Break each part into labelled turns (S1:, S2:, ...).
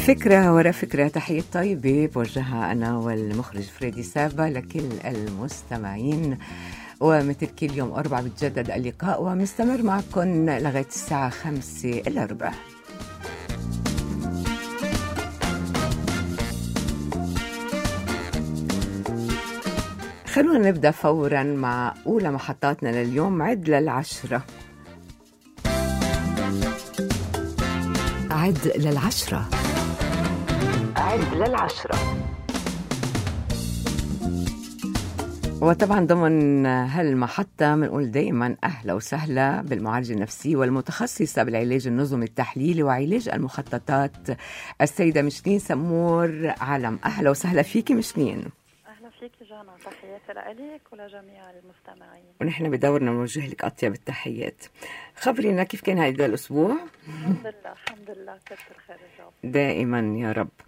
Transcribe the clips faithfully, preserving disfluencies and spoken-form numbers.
S1: فكرة ورا فكرة، تحية طيبة بوجهها أنا والمخرج فريدي سابا لكل المستمعين. ومثل كل يوم أربعة بتجدد اللقاء ومستمر معكم لغاية الساعة خمسة إلا ربع. خلونا نبدأ فورا مع أولى محطاتنا لليوم، عد للعشرة. عد للعشرة عد للعشرة. وطبعا ضمن هالمحطة بنقول دائما أهلا وسهلا بالمعالجة النفسية والمتخصصة بالعلاج النظمي التحليلي وعلاج المخططات السيدة مشنين سمور علم. أهلا وسهلا فيكي مشنين.
S2: أهلا فيك جانا، تحياتي لك ولجميع المستمعين.
S1: ونحن بدورنا نوجه لك أطيب التحيات. خبرينا كيف كان هذا الأسبوع؟
S2: الحمد لله الحمد لله كثر خير الجو
S1: دائما يا رب.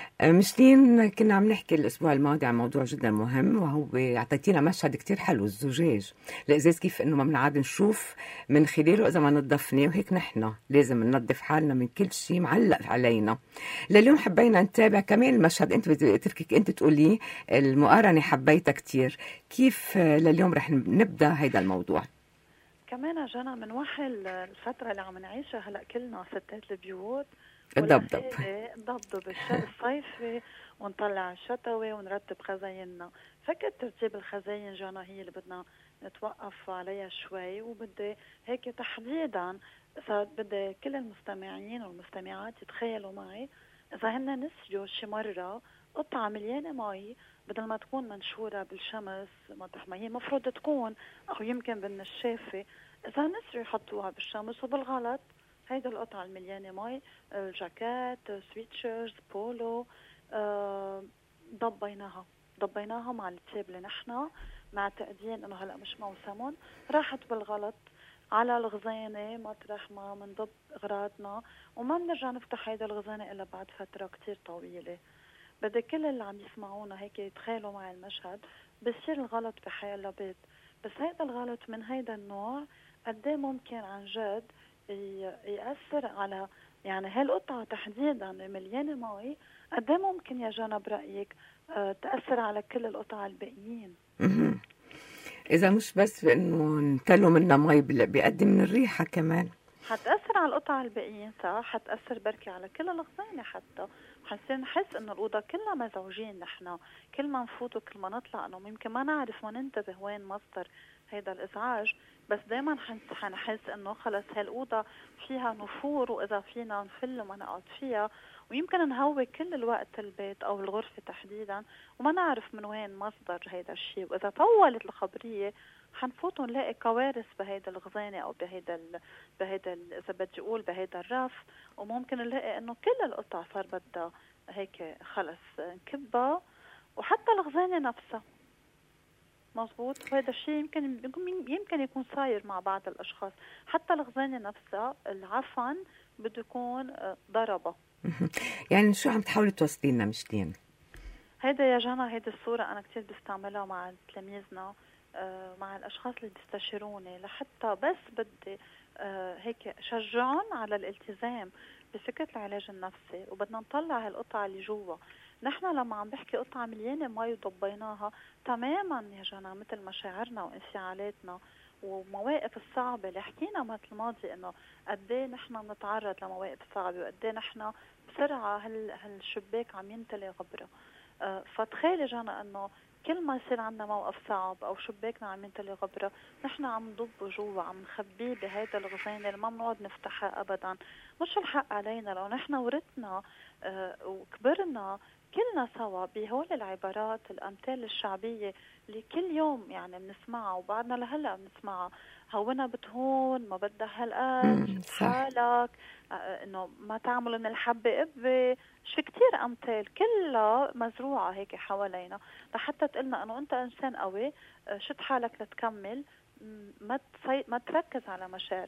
S1: مشتين، كنا عم نحكي الأسبوع الماضي عن موضوع جدا مهم، وهو اعطيتينا مشهد كتير حلو، الزجاج الإزاز، كيف إنه ما بنعاد نشوف من خلاله إذا ما نظفناه، وهيك نحن لازم ننظف حالنا من كل شيء معلق علينا. لليوم حبينا نتابع كمان المشهد، أنت بتركك أنت تقولي المقارنة حبيتها كتير، كيف لليوم رح نبدأ هيدا الموضوع؟
S2: كمان جانا من وحي الفترة اللي عم نعيشها هلأ كلنا ستات البيوت،
S1: الضبضب
S2: نضبضب الشتاء الصيفي ونطلع الشتوي ونرتب خزايننا. فكرة ترتيب الخزاين جانا هي اللي بدنا نتوقف عليها شوي، وبدي هيك تحديدا بدي كل المستمعين والمستمعات يتخيلوا معي إذا هن نسيوا شي مرة قطعة مليانة مي بدل ما تكون منشورة بالشمس مطرح ما هي مفروض تكون، أو يمكن بالنشافة، إذا نسيوا يحطوها بالشمس وبالغلط هيدا القطعة المليانة مي، الجاكيت، سويتشرز، بولو، آه ضبيناها ضبيناها مع التابلة نحن مع تقدير إنه هلأ مش موسمهم، راحت بالغلط على الغزانة مطرح ما منضب أغراضنا، وما بنرجع نفتح هيدا الغزانة إلا بعد فترة كتير طويلة. بدي كل اللي عم يسمعونا هيك يتخيلوا مع المشهد، بصير الغلط بحي بيت، بس هيدا الغلط من هيدا النوع قديه ممكن عن جد يأثر على يعني هالقطعة تحديدا مليانة مي، قديه ممكن يا جانا برأيك تأثر على كل القطع الباقيين؟
S1: إذا مش بس إنه نتلو منها مي، بيقدم من الريحة كمان،
S2: حتأثر على القطع الباقيين، صح؟ حتأثر بركي على كل الغزانة، حتى حنصير نحس إنه الأوضة كلها مزعوجين نحن، كل ما نفوت وكل ما نطلع إنه يمكن ما نعرف ما ننتبه وين مصدر هيدا الإزعاج، بس دايما حنحس إنه خلص هالأوضة فيها نفور، وإذا فينا نفل وما نقعد فيها، ويمكن نهوي كل الوقت البيت أو الغرفة تحديدا وما نعرف من وين مصدر هيدا الشيء. وإذا طولت الخبرية حنفوت ونلاقي كوارث بهيدا الغزانة أو بهيدا ال... بهيدا ال... إذا بدي أقول بهيدا الرف، وممكن نلاقي إنه كل القطع صار بدها هيك خلص نكبها، وحتى الغزانة نفسها. مظبوط، وهذا الشيء يمكن يمكن يكون صاير مع بعض الأشخاص، حتى الغزانة نفسها العفن بده يكون ضربة.
S1: يعني شو عم تحاولي توصلي لنا مشتين؟
S2: هيدا يا جانا هيدا الصورة أنا كتير بستعملها مع تلاميذنا، مع الأشخاص اللي بيستشيروني، لحتى بس بدي هيك شجعهم على الالتزام بفكرة العلاج النفسي، وبدنا نطلع هالقطعة اللي جوا. نحن لما عم بحكي قطعة مليانة مي وضبيناها تماما يا جانا، مثل مشاعرنا وانفعالاتنا ومواقف الصعبة اللي حكينا مثل الماضي إنه قديه نحن نتعرض لمواقف صعبة، وقديه نحن بسرعة هال هالشباك عم ينتلي غبرة. أه فتخيلي جانا إنه كل ما يصير عندنا موقف صعب أو شباكنا عم ينتلي غبرة، نحن عم نضبه جوا، عم نخبيه بهيدا الغزانة اللي ما بنقعد نفتحها أبدا. مش الحق علينا لو نحن ورثنا أه وكبرنا كلنا سوا بهول العبارات الأمثال الشعبية اللي كل يوم يعني بنسمعها وبعدنا لهلا بنسمعها، هونا بتهون، ما بدها هالقد حالك، آه انه ما تعملوا من الحبة قبة، شو كتير أمثال كلها مزروعة هيك حوالينا لحتى تقلنا انه انت انسان قوي، آه شد حالك لتكمل، ما تصي... ما تركز على مشاعرك،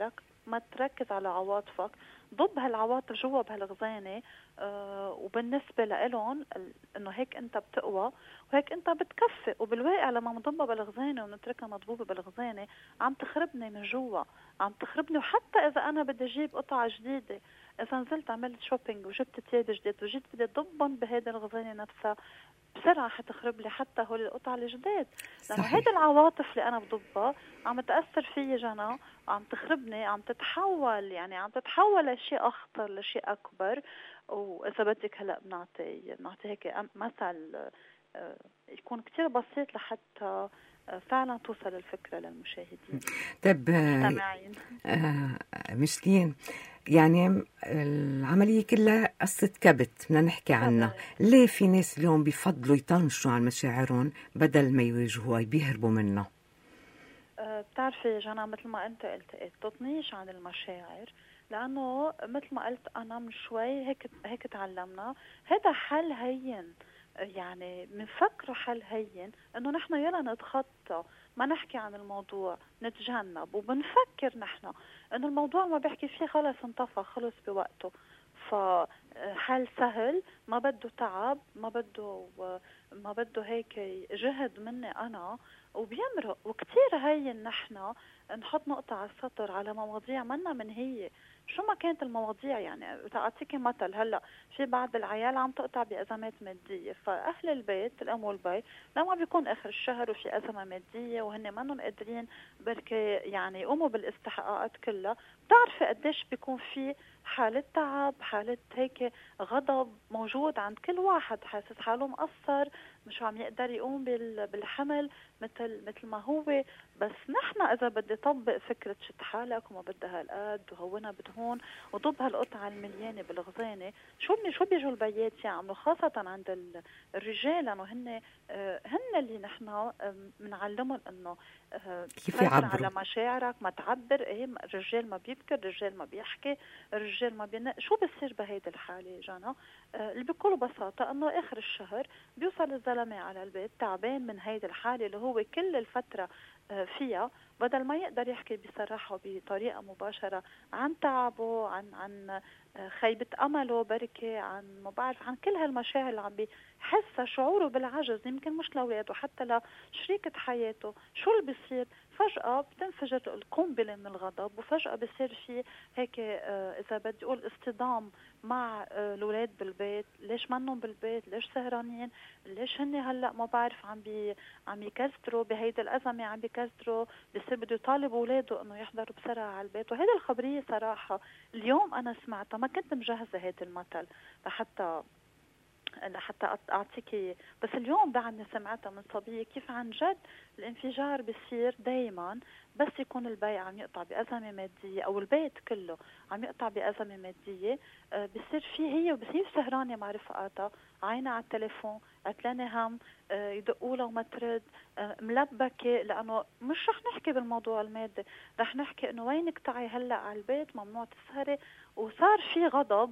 S2: ما تركز على عواطفك، ضب هالعواطف جوا بهالغزانة. آه وبالنسبة لإلهم إنه هيك أنت بتقوى وهيك أنت بتكفي. وبالواقع لما مضبها بالغزانة ونتركها مضبوبة بالغزانة عم تخربني من جوا، عم تخربني. وحتى إذا أنا بدي أجيب قطعة جديدة، إذا نزلت عملت شوبينج وجبت تياب جديد وجيت بدي ضبهم بهيدا الغزانة نفسها، بسرعة حتخرب لي حتى هول القطع الجداد، لأنه هيدا العواطف اللي أنا بضبها عم تأثر فيي جنا، عم تخربني، عم تتحول، يعني عم تتحول لشيء أخطر، لشيء أكبر. وإذا بدك هلأ بنعطي بنعطي هيك مثل يكون كتير بسيط لحتى فعلا توصل الفكرة للمشاهدين.
S1: طيب
S2: مستمعين.
S1: آه مشلين، يعني العملية كلها قصة كبت بدنا نحكي عنها. ليه في ناس اليوم بيفضلوا يطنشوا عن مشاعرهم بدل ما يواجهوها، بيهربوا منها؟
S2: أه بتعرفي جانا، مثل ما انت قلت التطنيش عن المشاعر، لانه مثل ما قلت انا من شوي هيك هيك تعلمنا هذا حل هين. يعني بنفكره حل هين انه نحن يلا نتخطى، ما نحكي عن الموضوع، نتجنب، وبنفكر نحن انه الموضوع ما بيحكي فيه خلص انطفى خلص بوقته. فحل سهل، ما بده تعب، ما بده ما بده هيك جهد مني انا، وبيمرق. وكتير هين نحن نحط نقطة على السطر على مواضيع منا من هي شو ما كانت المواضيع. يعني تعطيكي مثل، هلا في بعض العيال عم تقطع بأزمات مادية، فأهل البيت الأم والبي لما بيكون آخر الشهر وفي أزمة مادية وهن منهم قادرين بركي يعني يقوموا بالاستحقاقات كلها، بتعرفي قديش بيكون في حالة تعب، حالة هيك غضب موجود عند كل واحد، حاسس حاله مقصر، مش عم يقدر يقوم بالحمل مثل مثل ما هو. بس نحن إذا بدي طبق فكرة شد حالك وما بدها هالقد وهونها بتهون وضب هالقطعة المليانة بالغزانة، شو شو بيجوا البيات يعملوا، خاصة عند الرجال، لأنه هن هن اللي نحن بنعلمهم إنه
S1: كيف يعبروا
S2: على مشاعرك، ما تعبر. إيه الرجال ما بيبكي، الرجال ما بيحكي، الرجال ما بين. شو بصير بهيدي الحالة جانا؟ اللي بكل بساطة إنه آخر الشهر بيوصل الزلمة على البيت تعبان من هيدي الحالة اللي هو كل الفترة فيها، بدل ما يقدر يحكي بصراحة بطريقة مباشرة عن تعبه، عن عن خيبة أمله بركة، عن ما بعرف، عن كل هالمشاعر اللي عم بيحسها، شعوره بالعجز يمكن مش لأولاده حتى لشريكة حياته. شو اللي بيصير؟ فجأة بتنفجر القنبلة من الغضب، وفجأة بيصير في هيك إذا بدي أقول اصطدام مع الأولاد بالبيت. ليش منهم بالبيت؟ ليش سهرانين؟ ليش هن هلأ ما بعرف عم بي عم يكسروا بهيدا الأزمة، عم بيكسروا، بيصير بده يطالب أولاده إنه يحضروا بسرعة على البيت. وهيدا الخبرية صراحة اليوم أنا سمعتها، ما كنت مجهزة هيدا المثل لحتى لحتى أعطيكي، بس اليوم بعدني سمعتها من صبية كيف عن جد الانفجار بيصير دايما بس يكون البيع عم يقطع بأزمة مادية أو البيت كله عم يقطع بأزمة مادية. آه بيصير فيه هي وبصير سهرانة مع رفقاتها، عينها على التليفون، عتلانة هم، آه يدقوا لها وما ترد، آه ملبكة، لأنه مش رح نحكي بالموضوع المادي، رح نحكي إنه وينك تعي هلأ على البيت، ممنوع تسهري. وصار في غضب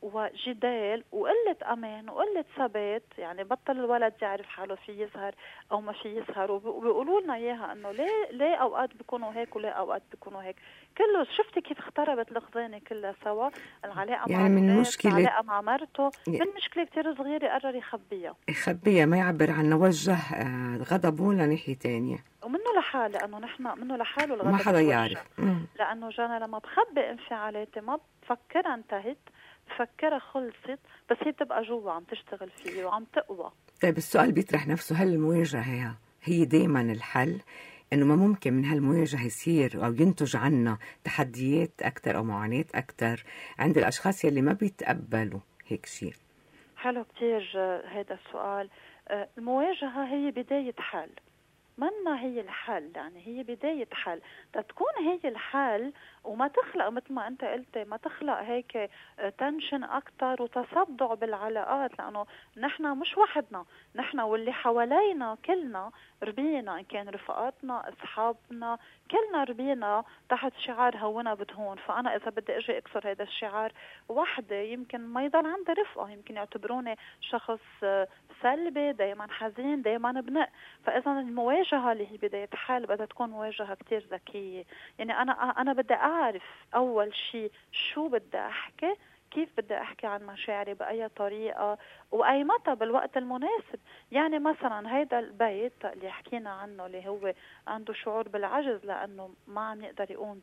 S2: وجدال وقلة أمان وقلة ثبات، يعني بطل الولد يعرف حاله في يسهر أو ما في يسهر. وبيقولوا لنا إياها إنه ليه ليه أوقات بيكونوا هيك وليه أوقات بيكونوا هيك. كله شفتي كيف اختربت الخزانة كلها سوا، العلاقة
S1: يعني
S2: مع
S1: من مشكلة،
S2: العلاقة مع مرته، من مشكلة كتير صغيرة قرر يخبيها
S1: يخبيها، ما يعبر عنها، وجه غضبه لناحية تانية،
S2: ومنه لحال، لأنه نحن منه لحاله الغضب
S1: ما حدا يعرف.
S2: لأنه جانا لما بخبي انفعالاتي ما بفكرها انتهت، بفكرها خلصت، بس هي بتبقى جوا عم تشتغل فيه وعم تقوى.
S1: طيب السؤال بيطرح نفسه، هل المواجهة هي دايما الحل؟ إنه ما ممكن من هالمواجهة يصير أو ينتج عنا تحديات أكتر أو معاناة أكتر عند الأشخاص يلي ما بيتقبلوا هيك شيء؟
S2: حلو كتير هذا السؤال. المواجهة هي بداية حل، منا هي الحل، يعني هي بداية حل. تكون هي الحل وما تخلق مثل ما أنت قلت، ما تخلق هيك تنشن أكتر وتصدع بالعلاقات، لأنه نحن مش وحدنا، نحن واللي حوالينا كلنا ربينا، إن كان رفقاتنا أصحابنا كلنا ربينا تحت شعار هونا بتهون. فأنا إذا بدي أجي أكسر هذا الشعار وحدة يمكن ما يضل عندي رفقة، يمكن يعتبروني شخص سلبي، دايما حزين، دايما بنق. فإذا المواجهة اللي هي بداية حل بدها تكون مواجهة كتير ذكية. يعني أنا أنا بدي أعرف أول شيء شو بدي أحكي، كيف بدي أحكي عن مشاعري بأي طريقة وأي متى بالوقت المناسب. يعني مثلا هيدا البيت اللي حكينا عنه اللي هو عنده شعور بالعجز لأنه ما عم يقدر يقوم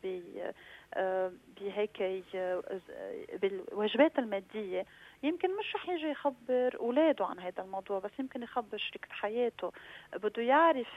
S2: بهيك بالواجبات المادية، يمكن مش رح يجي يخبر أولاده عن هذا الموضوع، بس يمكن يخبر شريكة حياته. بده يعرف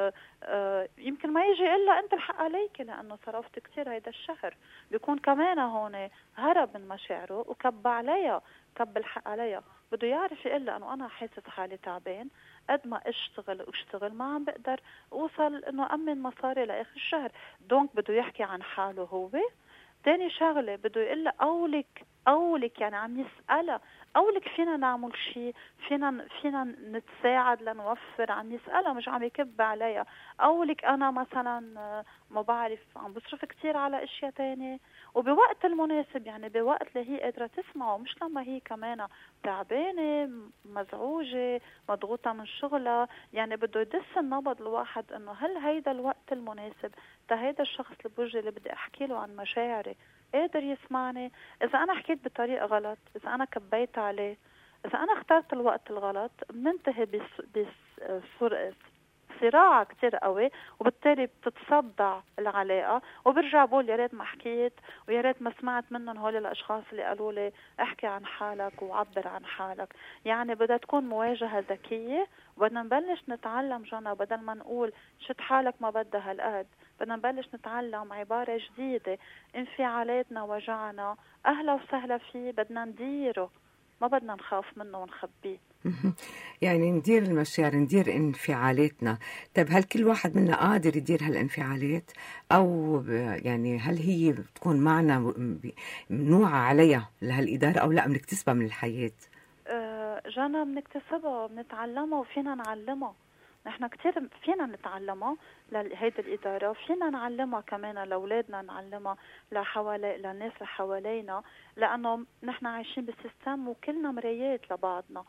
S2: يمكن ما يجي إلا أنت الحق عليك لأنه صرفت كتير هيدا الشهر، بيكون كمان هون هرب من مشاعره وكب عليها، كب الحق عليها. بده يعرف إلا أنه أنا حاسس حالي تعبان، قد ما اشتغل واشتغل ما عم بقدر اوصل انه امن مصاري لاخر الشهر. دونك بده يحكي عن حاله هو. تاني شغله بده يقول لها اولك اولك يعني عم يسالها اولك فينا نعمل شيء، فينا فينا نتساعد لنوفر، عم يسالها مش عم يكب عليها. اولك انا مثلا ما بعرف عم بصرف كتير على اشياء تانية، وبوقت المناسب يعني بوقت اللي هي قادره تسمعه، مش لما هي كمان تعبانه مزعوجه مضغوطه من شغلها. يعني بده يدس النبض الواحد انه هل هيدا الوقت المناسب تا هيدا الشخص اللي بوجهي اللي بدي احكي له عن مشاعري قادر يسمعني. اذا انا حكيت بطريقه غلط، اذا انا كبيت عليه، اذا انا اخترت الوقت الغلط، بننتهي بس بس صراع كتير قوي، وبالتالي بتتصدع العلاقه، وبرجع بقول يا ريت ما حكيت ويا ريت ما سمعت منهم هول الاشخاص اللي قالوا لي احكي عن حالك وعبر عن حالك. يعني بدها تكون مواجهه ذكيه، وبدنا نبلش نتعلم جنى بدل ما نقول شد حالك ما بدها هالقد، بدنا نبلش نتعلم عباره جديده. انفعالاتنا وجعنا اهلا وسهلا فيه، بدنا نديره، ما بدنا نخاف منه ونخبيه.
S1: يعني ندير المشاعر، ندير انفعالاتنا. طيب هل كل واحد منا قادر يدير هالانفعالات، أو يعني هل هي بتكون معنا ممنوعة عليها لهالإدارة، أو لا بنكتسبها من الحياة؟
S2: أه جانا بنكتسبها، بنتعلمها وفينا نعلمها. نحن كتير فينا نتعلمها لهيدي الإدارة، فينا نعلمها كمان لأولادنا، نعلمها لحوالي للناس اللي حوالينا، لأنه نحن عايشين بسيستم وكلنا مرايات لبعضنا.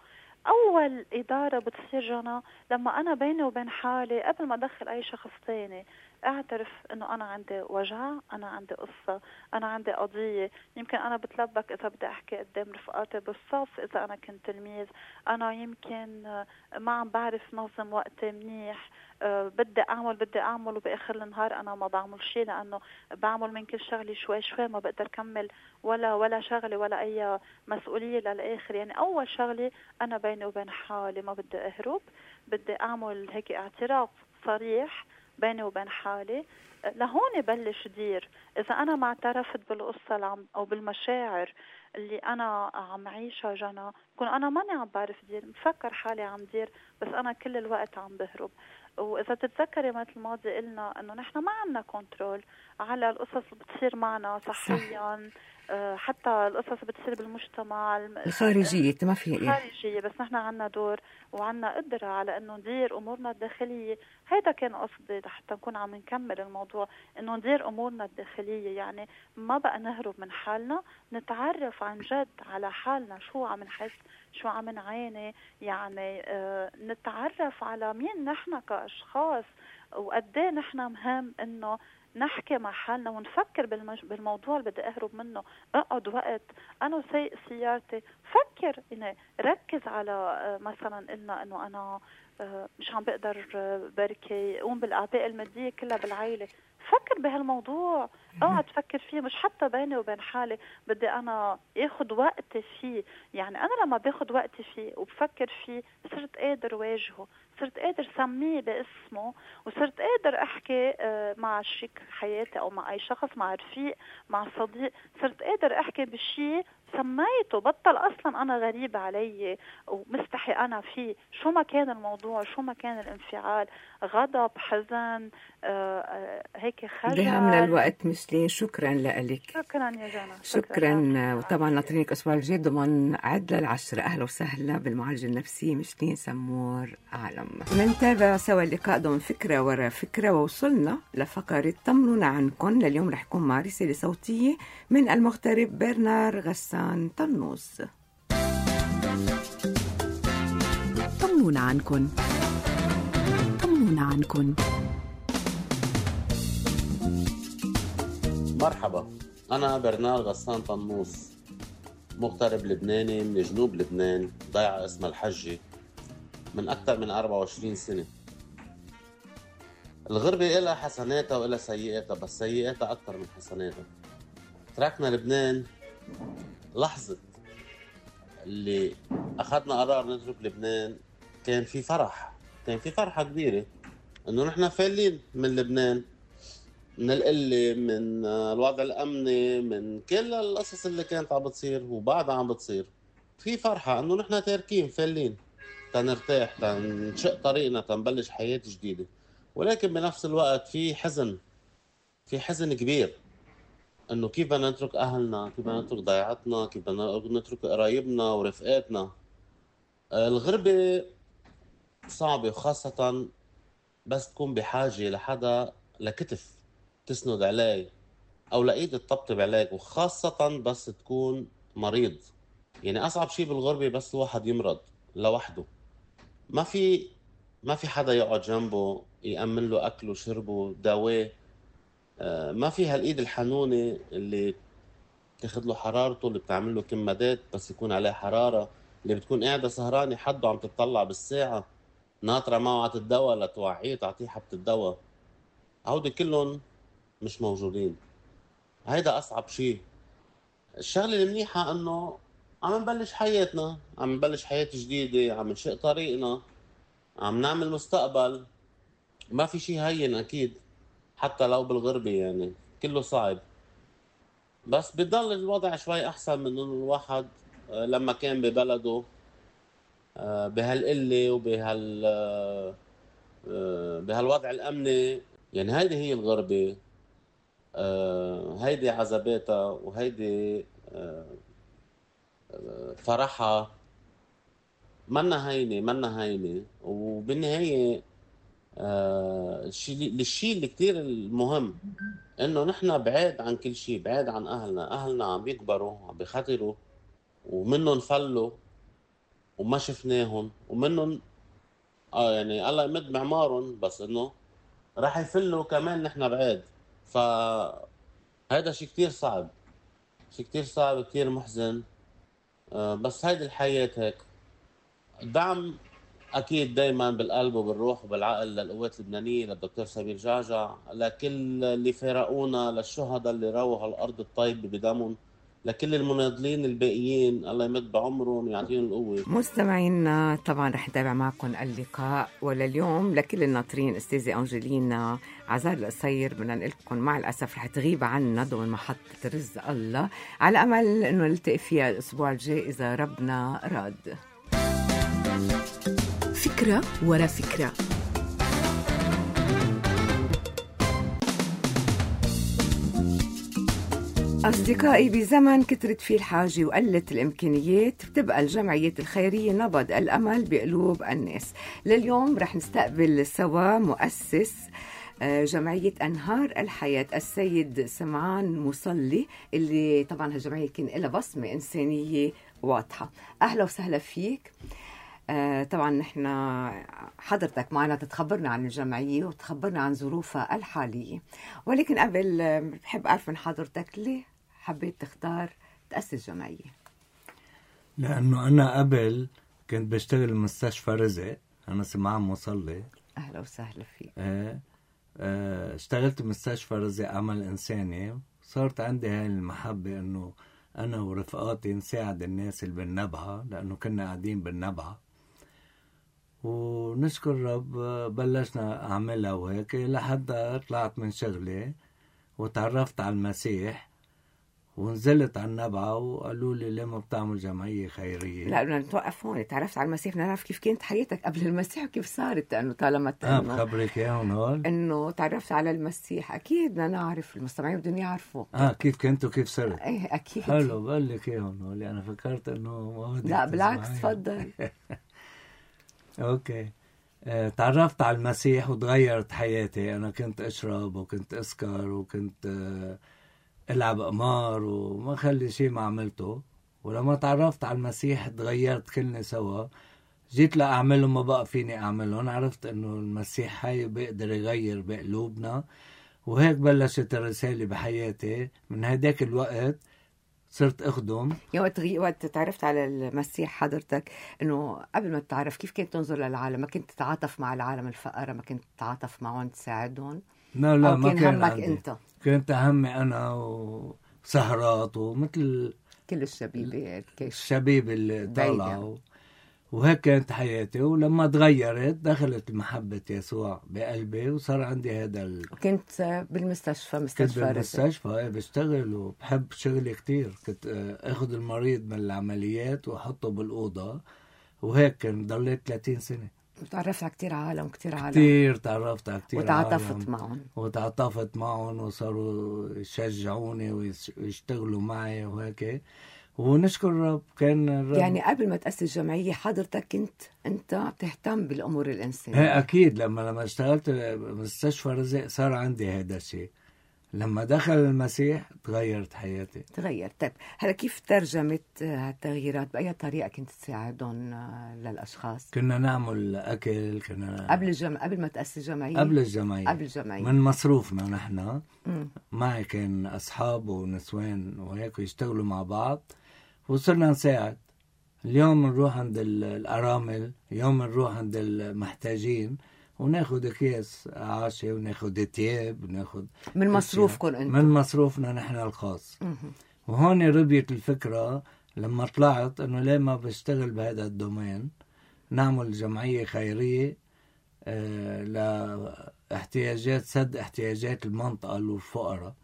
S2: أول إدارة بتصير جانا لما أنا بيني وبين حالي قبل ما أدخل أي شخص تاني أعترف أنه أنا عندي وجع، أنا عندي قصة، أنا عندي قضية. يمكن أنا بتلبك إذا بدي أحكي قدام رفقاتي بالصف، إذا أنا كنت تلميذ أنا يمكن ما عم بعرف نظم وقتي منيح، أه بدي أعمل بدي أعمل وبآخر النهار أنا ما بعمل شيء، لأنه بعمل من كل شغلي شوي شوي، ما بقدر كمل ولا ولا شغلي ولا أي مسؤولية للآخر. يعني أول شغلي أنا بيني وبين حالي ما بدي أهرب، بدي أعمل هيك اعتراف صريح بيني وبين حالي، لهون بلش دير. إذا أنا ما اعترفت بالقصة أو بالمشاعر اللي أنا عم عيشها جنى، كون أنا ماني عم بعرف دير، مفكر حالي عم دير بس أنا كل الوقت عم بهرب. وإذا تتذكري مثل الماضي قلنا إنه نحن ما عنا كنترول على القصص اللي بتصير معنا صحيا، حتى القصص بتصير بالمجتمع
S1: الخارجية ما في
S2: الخارجية، بس نحن عنا دور وعنا قدرة على إنه ندير أمورنا الداخلية. هيدا كان قصدي حتى نكون عم نكمل الموضوع، إنه ندير أمورنا الداخلية. يعني ما بقى نهرب من حالنا، نتعرف عن جد على حالنا، شو عم نحس، شو عم نعاني. يعني آه نتعرف على مين نحن كأشخاص، وقديه نحن مهم إنه نحكي مع حالنا ونفكر بالمج... بالموضوع اللي بدي أهرب منه. اقعد وقت أنا وسايق سيارتي فكر، يعني ركز على مثلا قلنا إنه أنا مش عم بقدر بركي أقوم بالأعباء المادية كلها بالعائلة، فكر بهالموضوع، اقعد فكر فيه، مش حتى بيني وبين حالي بدي أنا اخد وقتي فيه. يعني أنا لما باخد وقتي فيه وبفكر فيه صرت قادر واجهه، صرت قادر سميه باسمه، وصرت قادر احكي مع شريك حياتي او مع اي شخص، مع رفيق، مع صديق، صرت قادر احكي بشيء سميته، بطل اصلا انا غريب علي ومستحي انا فيه. شو ما كان الموضوع، شو ما كان الانفعال، غضب، حزن، آه هيك خجل،
S1: من الوقت مثلي. شكرا لك.
S2: شكرا يا جانا.
S1: شكرا, شكرا. وطبعا ناطرينك الاسبوع الجاي ضمن عد للعشرة. اهلا وسهلا بالمعالجه النفسيه مشلين سمور عالم. نتابع سوا اللقاء ضمن فكره ورا فكره، ووصلنا لفقره طمنونا عنكم. لليوم رح يكون مع رساله صوتيه من المغترب برنار غسان طنوس.
S3: طمنونا عنكم، طمنونا عنكم.
S4: مرحبا، أنا برنال غسان طنوس، مغترب لبناني من جنوب لبنان، ضيعة اسمها الحجة، من أكثر من أربعة وعشرين سنة. الغربة إلها حسناتها وإلها سيئاتها، بس سيئاتها أكثر من حسناتها. تركنا لبنان لحظة اللي أخذنا قرار نترك لبنان، كان في فرح، كان في فرحة كبيرة إنه نحن فالين من لبنان، من القلة، من الوضع الأمني، من كل القصص اللي كانت عم بتصير وبعدها عم بتصير. في فرحة إنه نحن تاركين فالين تنرتاح، تنشق طريقنا، تنبلش حياة جديدة. ولكن بنفس الوقت في حزن، في حزن كبير إنه كيف بدنا نترك أهلنا، كيف بدنا نترك ضيعتنا، كيف بدنا نترك قرايبنا ورفقاتنا. الغربة صعبة، وخاصة بس تكون بحاجة لحدا لكتف تسند عليه أو لإيد تطبطب عليك، وخاصة بس تكون مريض. يعني أصعب شيء بالغربة بس الواحد يمرض لوحده، ما في ما في حدا يقعد جنبه يأمن له أكله وشربه دواء. ما في هالإيد الحنونة اللي تاخد له حرارته، اللي بتعمل له كمادات بس يكون عليه حرارة، اللي بتكون قاعدة سهرانة حده عم تتطلع بالساعة، ناطرة معه عت الدواء لتوعيه تعطيه حبة الدواء. هودي كلهم مش موجودين. هيدا أصعب شيء. الشغلة المنيحة إنه عم نبلش حياتنا، عم نبلش حياة جديدة، عم نشق طريقنا، عم نعمل مستقبل. ما في شيء هين أكيد، حتى لو بالغربة يعني كله صعب، بس بيضل الوضع شوي أحسن من إنه الواحد لما كان ببلده بهالقلة وبهال بهالوضع الأمني. يعني هيدي هي الغربة، هيدي عذاباتها وهيدي فرحها. منا هينة منا هينة وبالنهاية الشيء الشيء اللي كتير المهم إنه نحن بعيد عن كل شيء، بعيد عن أهلنا. أهلنا عم بيكبروا، عم بيخطروا، ومنهم فلوا وما شفناهم، ومنهم آه يعني الله يمد معمارهم، بس إنه راح يفلوا كمان نحن بعيد. فهذا شيء كتير صعب، شيء كتير صعب، كتير محزن. آه بس هيدي الحياة هيك. الدعم أكيد دايما بالقلب وبالروح وبالعقل للقوات اللبنانية، للدكتور سمير جعجع، لكل اللي فارقونا، للشهداء اللي روحوا الأرض الطيبة بدمهم، لكل المناضلين الباقيين الله يمد بعمرهم ويعطيهم القوة.
S1: مستمعينا طبعا رح نتابع معكم اللقاء، ولليوم لكل الناطرين استاذة أنجلينا عزار القصير بدنا نقول لكم مع الأسف رح تغيب عنا ضمن محطة رزق الله، على أمل إنه نلتقي فيها الأسبوع الجاي إذا ربنا راد.
S3: فكرة ورا فكرة.
S1: أصدقائي، بزمن كترت فيه الحاجة وقلت الإمكانيات، بتبقى الجمعيات الخيرية نبض الأمل بقلوب الناس. لليوم رح نستقبل سوا مؤسس جمعية أنهار الحياة السيد سمعان مصلي، اللي طبعا هالجمعية كان لها بصمة إنسانية واضحة. أهلا وسهلا فيك. آه طبعا نحن حضرتك معنا تتخبرنا عن الجمعية وتخبرنا عن ظروفها الحالية، ولكن قبل بحب أعرف من حضرتك ليه حبيت تختار تأسس جمعية؟
S5: لأنه أنا قبل كنت بشتغل مستشفى رزق، أنا سمعان مصلي.
S1: أهلا وسهلا فيك.
S5: آه آه اشتغلت مستشفى رزق عمل إنساني، صارت عندي هاي المحبة أنه أنا ورفقاتي نساعد الناس اللي بالنبعة، لأنه كنا قاعدين بالنبعة، ونشكر رب بلشنا أعملها وهيك لحد طلعت من شغلي وتعرفت على المسيح ونزلت على النبعة وقالوا لي ليه ما بتعمل جمعية خيرية؟
S1: لا بدنا نتوقف هون. تعرفت على المسيح، بدنا نعرف كيف كانت حياتك قبل المسيح وكيف صارت، لأنه طالما
S5: اه بخبرك اياهم هون
S1: إنه تعرفت على المسيح. أكيد بدنا نعرف، المستمعين بدهم يعرفوا
S5: اه كيف كنت وكيف صرت.
S1: ايه أكيد.
S5: حلو، بقول لك اياهم هون، أنا فكرت إنه ما بدك.
S1: لا بالعكس، تفضل.
S5: اوكي. آه، تعرفت على المسيح وتغيرت حياتي. انا كنت اشرب وكنت اسكر وكنت آه، العب قمار وما خلي شيء ما عملته، ولما تعرفت على المسيح تغيرت كلنا سوا. جيت لأعملهم ما بقى فيني أعملهم، عرفت إنه المسيح هاي بيقدر يغير بقلوبنا وهيك بلشت الرسالة بحياتي. من هداك الوقت صرت أخدم.
S1: يا وقت وقت تعرفت على المسيح حضرتك، إنه قبل ما تتعرف كيف كنت تنظر للعالم؟ ما كنت تتعاطف مع العالم الفقراء؟ ما كنت تتعاطف معهم تساعدهم؟
S5: لا لا،
S1: أو
S5: ما
S1: كان
S5: كان
S1: همك
S5: عندي.
S1: أنت؟
S5: كنت همي أنا وسهرات ومثل
S1: كل الشبيبة
S5: الشبيب اللي طالعوا، وهيك كانت حياتي. ولما تغيرت دخلت محبة يسوع بقلبي وصار عندي هذا ال...
S1: كنت بالمستشفى مستشفى
S5: كنت بالمستشفى ايه بشتغل وبحب شغلي كتير. كنت اخذ المريض من العمليات واحطه بالأوضة، وهيك كان ضليت ثلاثين سنة.
S1: تعرفت على كتير عالم كتير عالم
S5: كتير تعرفت على كتير
S1: وتعاطفت
S5: عالم
S1: معهم
S5: وتعاطفت معهم وصاروا يشجعوني ويشتغلوا معي وهيك. ونشكر الرب. كان الرب
S1: يعني قبل ما تأسس جمعية حضرتك كنت أنت بتهتم بالأمور الإنسانية؟
S5: هي أكيد. لما لما اشتغلت بمستشفى رزق صار عندي هذا الشيء. لما دخل المسيح تغيرت حياتي.
S1: تغير. طيب هلا كيف ترجمت هالتغييرات؟ بأي طريقة كنت تساعدهم للأشخاص؟
S5: كنا نعمل أكل. كنا
S1: قبل الجم... قبل ما تأسس جمعية؟
S5: قبل الجمعية.
S1: قبل الجمعية
S5: من مصروفنا نحن.
S1: م.
S5: معي كان أصحاب ونسوان وهيك يشتغلوا مع بعض وصرنا نساعد. اليوم نروح عند الأرامل، يوم نروح عند المحتاجين وناخد أكياس عاشة وناخد تياب وناخد
S1: من مصروفكم أنتم؟
S5: من مصروفنا نحن الخاص. م- وهون ربيت الفكرة لما طلعت أنه ليه ما بشتغل بهذا الدومين، نعمل جمعية خيرية آه لاحتياجات سد احتياجات المنطقة والفقراء.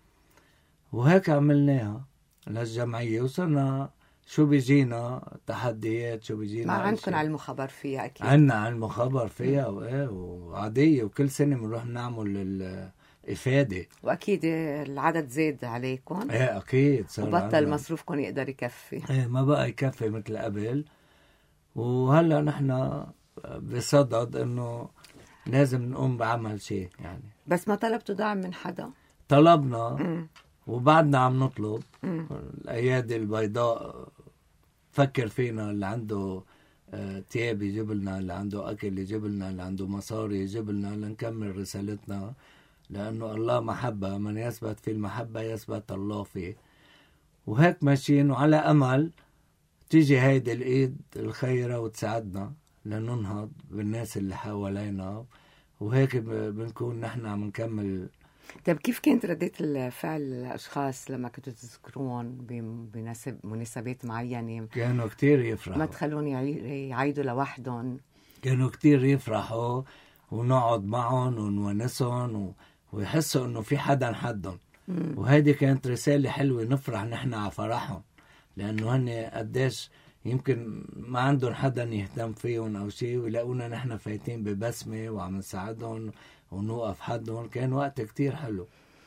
S5: وهيك عملناها للجمعية وصرنا شو بيجينا تحديات، شو بيجينا.
S1: ما عندكم علم خبر فيها أكيد؟
S5: عندنا علم خبر فيها وإيه وعادية، وكل سنة بنروح نعمل الإفادة.
S1: وأكيد العدد زاد عليكم.
S5: إيه أكيد صار
S1: وبطل مصروفكم يقدر يكفي.
S5: إيه ما بقى يكفي مثل قبل. وهلأ نحن بصدد إنه لازم نقوم بعمل شيء يعني.
S1: بس ما طلبتوا دعم من حدا؟
S5: طلبنا
S1: م.
S5: وبعدنا عم نطلب.
S1: م.
S5: الأيادي البيضاء فكر فينا، اللي عنده تياب يجيب لنا، اللي عنده أكل يجيب لنا، اللي عنده مصاري يجيب لنا لنكمل رسالتنا. لأنه الله محبة، من يثبت في المحبة يثبت الله فيه. وهيك ماشيين وعلى أمل تيجي هيدي الإيد الخيرة وتساعدنا لننهض بالناس اللي حوالينا، وهيك بنكون نحن عم نكمل.
S1: طيب كيف كانت ردة الفعل الأشخاص لما كنتوا تذكروهم بمناسبات معينة؟
S5: كانوا كتير يفرحوا.
S1: ما تخلون يعيدوا لوحدهم؟
S5: كانوا كتير يفرحوا ونقعد معهم ونونسهم ويحسوا انه في حدا حدهم. وهذه كانت رسالة حلوة، نفرح نحن على فرحهم، لأنه هن قديش يمكن ما عندهم حدا يهتم فيهم أو شيء، ويلاقونا نحن فايتين ببسمة وعم نساعدهم ونوقف حدهم. كان وقت كتير حلو.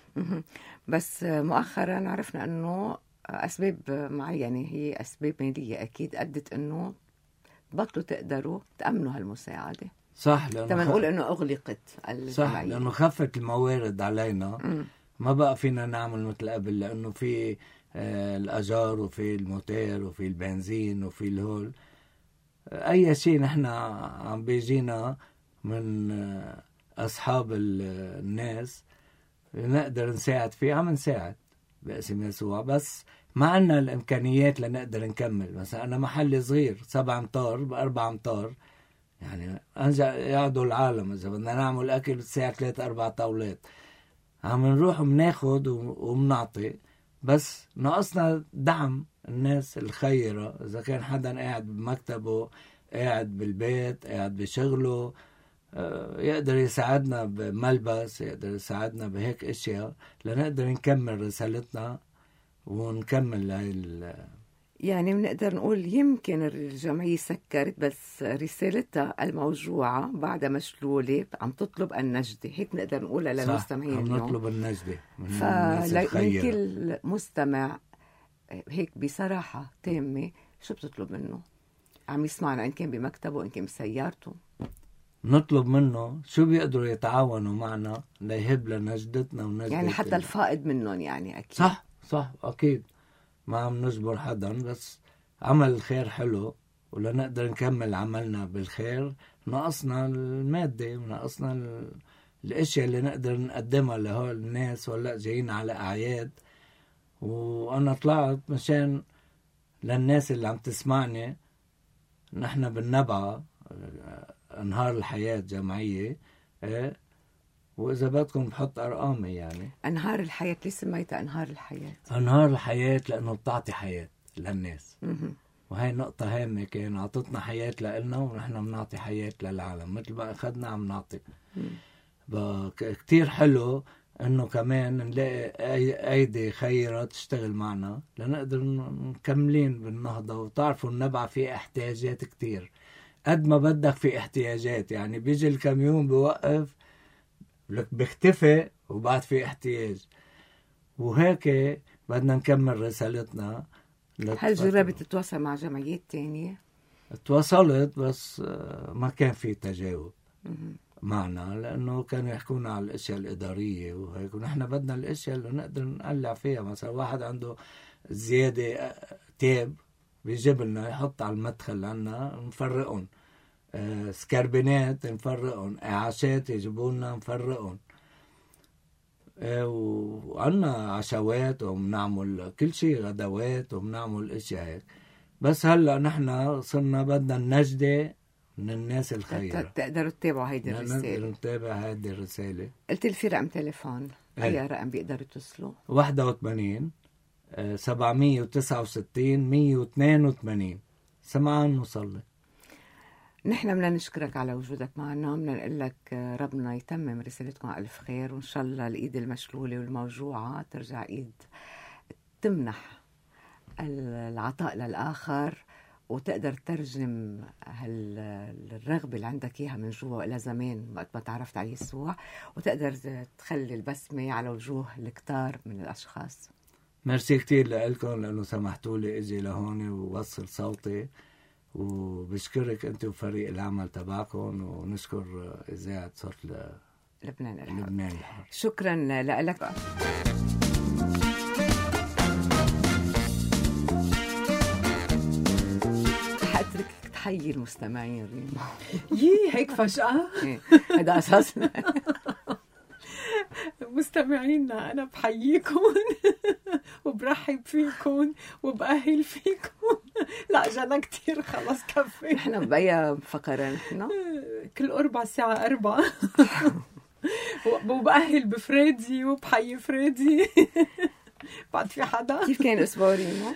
S1: بس مؤخرا عرفنا أنه أسباب معينة، هي أسباب مالية أكيد، أدت أنه بطلوا تقدروا تأمنوا هالمساعدة.
S5: صح، لأنه
S1: تما نقول أنه أغلقت الجمعية.
S5: صح، لأنه خفت الموارد علينا. م. ما بقى فينا نعمل مثل قبل، لأنه في آه الأجار وفي الموتير وفي البنزين وفي الهول. أي شيء نحن عم بيجينا من آه أصحاب الناس نقدر نساعد فيه، عم نساعد باسم يسوع. بس ما عنا الإمكانيات لنقدر نكمل. مثلا أنا محل صغير سبع أمتار بأربع أمتار، يعني أنجا يقعدوا العالم إذا بدنا نعمل أكل الساعة ثلاثة أربع طاولات. عم نروح ومناخد ومنعطي، بس ناقصنا دعم الناس الخيرة. إذا كان حدا قاعد بمكتبه، قاعد بالبيت، قاعد بشغله، يقدر يساعدنا بملبس، يقدر يساعدنا بهيك اشياء لنقدر نكمل رسالتنا ونكمل هاي.
S1: يعني بنقدر نقول يمكن الجمعية سكرت، بس رسالتها الموجوعة بعد مشلولة عم تطلب النجدة. هيك نقدر نقولها للمستمعين اليوم.
S5: عم نطلب النجدة من
S1: الناس الخيرة. فلكل مستمع هيك بصراحة تامة شو بتطلب منه؟ عم يسمعنا إن كان بمكتبه إن كان بسيارته.
S5: نطلب منه شو بيقدروا يتعاونوا معنا ليهب لنجدتنا ونجدة.
S1: يعني حتى الفائض منهم يعني أكيد.
S5: صح صح أكيد. ما عم نجبر حدا، بس عمل الخير حلو ولنقدر نكمل عملنا بالخير. ناقصنا المادة وناقصنا الاشياء اللي نقدر نقدمها لهول الناس ولا جايين على اعياد. وانا طلعت مشان للناس اللي عم تسمعني، نحن بالنبعة انهار الحياة جمعية، ايه، واذا بدكم بحط ارقامي يعني.
S1: انهار الحياة ليه سميتها انهار الحياة؟
S5: انهار الحياة لانه بتعطي حياة للناس.
S1: مهم.
S5: وهي نقطة هامة، كان عطتنا حياة لإلنا ونحن بنعطي حياة للعالم، مثل ما أخذنا عم نعطي. كتير حلو إنه كمان نلاقي أي- أيدي خيرة تشتغل معنا لنقدر مكملين بالنهضة. وتعرفوا النبع فيه احتياجات كتير، قد ما بدك في احتياجات، يعني بيجي الكاميون بوقف لك بيختفي وبعد في احتياج. وهيك بدنا نكمل رسالتنا.
S1: هل جربت تتواصل مع جمعيات تانية؟
S5: تواصلت بس ما كان في تجاوب معنا، لأنه كانوا يحكونا على الأشياء الإدارية وهيك، ونحن بدنا الأشياء اللي نقدر نقلع فيها. مثلا واحد عنده زيادة تاب بيجيب لنا يحط على المدخل عنا نفرقهم، آه سكربينات نفرقهم، إعاشات يجيبوا لنا نفرقهم، آه وعنا عشوات وبنعمل كل شيء، غدوات وبنعمل أشياء هيك. بس هلأ نحن صرنا بدنا النجدة من الناس الخيرة،
S1: تقدروا تتابعوا هيدي
S5: نقدر
S1: الرسالة.
S5: نتابع هذه الرسالة.
S1: قلت لي في رقم تليفون،
S5: إيه.
S1: أي رقم بيقدروا يتصلوا؟
S5: واحد وثمانين سبعمية وتسعة وستين مية واثنين وثمانين. سمعان وصلي.
S1: نحن بدنا نشكرك على وجودك معنا، بدنا نقول لك ربنا يتمم رسالتكم على ألف خير، وإن شاء الله الإيد المشلولة والموجوعة ترجع إيد تمنح العطاء للآخر، وتقدر تترجم هالرغبة اللي عندك إياها من جوا إلى زمان وقت ما تعرفت على يسوع، وتقدر تخلي البسمة على وجوه الكتار من الأشخاص.
S5: ميرسي كتير لكم لأنه سمحتوا لي أجي لهون ووصل صوتي، وبشكرك أنت وفريق العمل تبعكم، ونشكر إذاعة صوت
S1: لبنان الحر.
S5: لبنان الحر.
S1: شكرا لك. حأتركك تحيي المستمعين ريما.
S3: يي هيك فجأة
S1: هذا أساسنا.
S3: مستمعينا أنا بحييكم وبرحب فيكم وبأهل فيكم. لا جانا كتير، خلاص كفي.
S1: نحن بأي فقرة نحن؟
S3: كل أربع ساعة أربعة. وبأهل بفريدي وبحيي فريدي. بعد في حدا؟
S1: كيف كان أسبوع ريما؟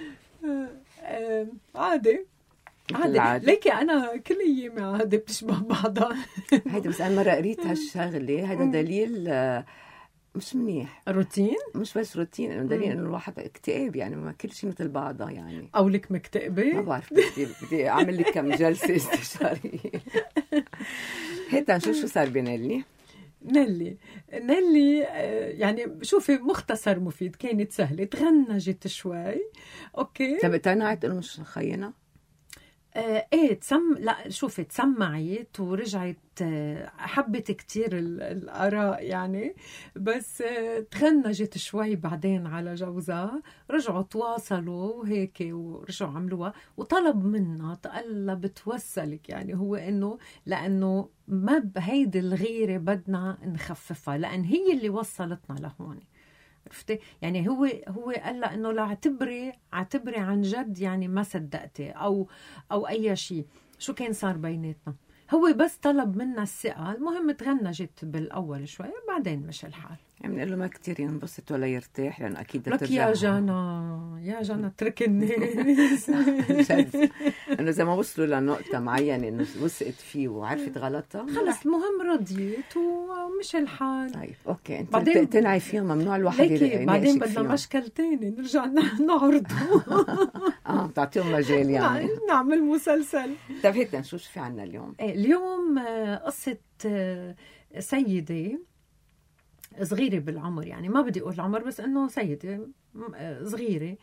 S3: عادي عادي. ليكي أنا كل أيامي عادي بتشبه بعضها.
S1: هيدا بس أنا مرة قريت هالشغلة، هيدا دليل مش منيح.
S3: روتين؟
S1: مش بس روتين، إنه دليل إنه الواحد اكتئاب، يعني ما كل شيء مثل بعضها يعني.
S3: أو لك مكتئبة؟
S1: ما بعرف، بدي بدي أعمل لك كم جلسة استشارية. هيدا نشوف شو صار بنيلي.
S3: نيلي نيلي يعني شوفي مختصر مفيد، كانت سهلة، تغنجت شوي. أوكي.
S1: طب اقتنعت إنه مش خينا؟
S3: آه ايه تسم لا شوفي تسمعت ورجعت، آه حبت كتير الآراء يعني، بس آه تخنجت شوي بعدين على جوزها، رجعوا تواصلوا وهيك ورجعوا عملوها، وطلب منها تقال بتوسلك، يعني هو انه لانه ما بهيدي الغيرة بدنا نخففها، لان هي اللي وصلتنا لهون، عرفتي؟ يعني هو هو قال لها انه لا اعتبري اعتبري عن جد، يعني ما صدقتي او او اي شيء. شو كان صار بيناتنا؟ هو بس طلب منا الثقه، المهم تغنجت بالاول شوي، بعدين مش الحال.
S1: يعني بنقول له ما كتير ينبسط ولا يرتاح، لانه اكيد
S3: لك يا جانا يا جانا اترك الناس.
S1: انه اذا ما وصلوا لنقطه معينه انه وثقت فيه وعرفت غلطها،
S3: خلص المهم رضيت ومش الحال.
S1: طيب اوكي، انت بتقتنعي فيهم، ممنوع الواحد
S3: يلاقي بعدين بدنا مشكل تاني نرجع نعرضه.
S1: اه بتعطيهم مجال يعني
S3: نعمل مسلسل.
S1: طيب هيك نشوف شو في عنا اليوم.
S3: اليوم قصه سيده صغيرة بالعمر، يعني ما بدي أقول العمر بس إنه سيدة صغيرة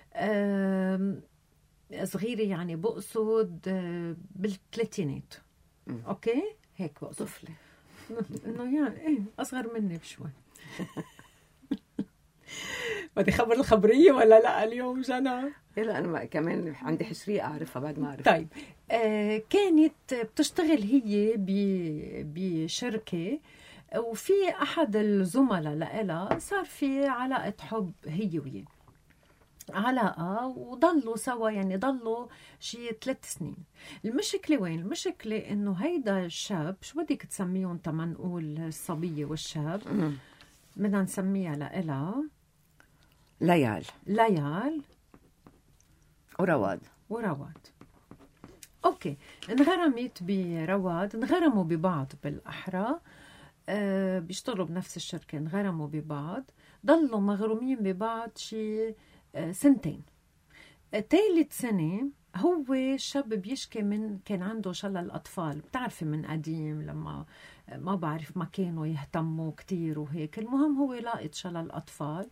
S3: صغيرة يعني بقصد بالثلاثينات. أوكي هيك بقصد
S1: طفلة،
S3: إنه يعني إيه أصغر مني بشوي. بدي خبر الخبرية ولا لا اليوم جانا؟
S1: لا أنا كمان عندي حشرية أعرفها بعد ما أعرف.
S3: طيب آه كانت بتشتغل هي بشركة وفي أحد الزملاء لإلها صار في علاقة حب هي وياه، علاقة وضلوا سوا، يعني ضلوا شي ثلاث سنين. المشكلة وين؟ المشكلة إنه هيدا الشاب، شو بدك تسميهم تما نقول الصبية والشاب، بدنا نسميها لإلها
S1: ليال
S3: ليال
S1: ورواد
S3: ورواد. اوكي، انغرمت برواد، انغرموا ببعض بالاحرى، أه بيشتغلوا بنفس الشركه، انغرموا ببعض، ضلوا مغرومين ببعض شي أه سنتين. ثالث سنه هو شاب بيشكي من كان عنده شلل اطفال، بتعرفي من قديم لما ما بعرف ما كانوا يهتموا كتير وهيك. المهم هو لاقط شلل اطفال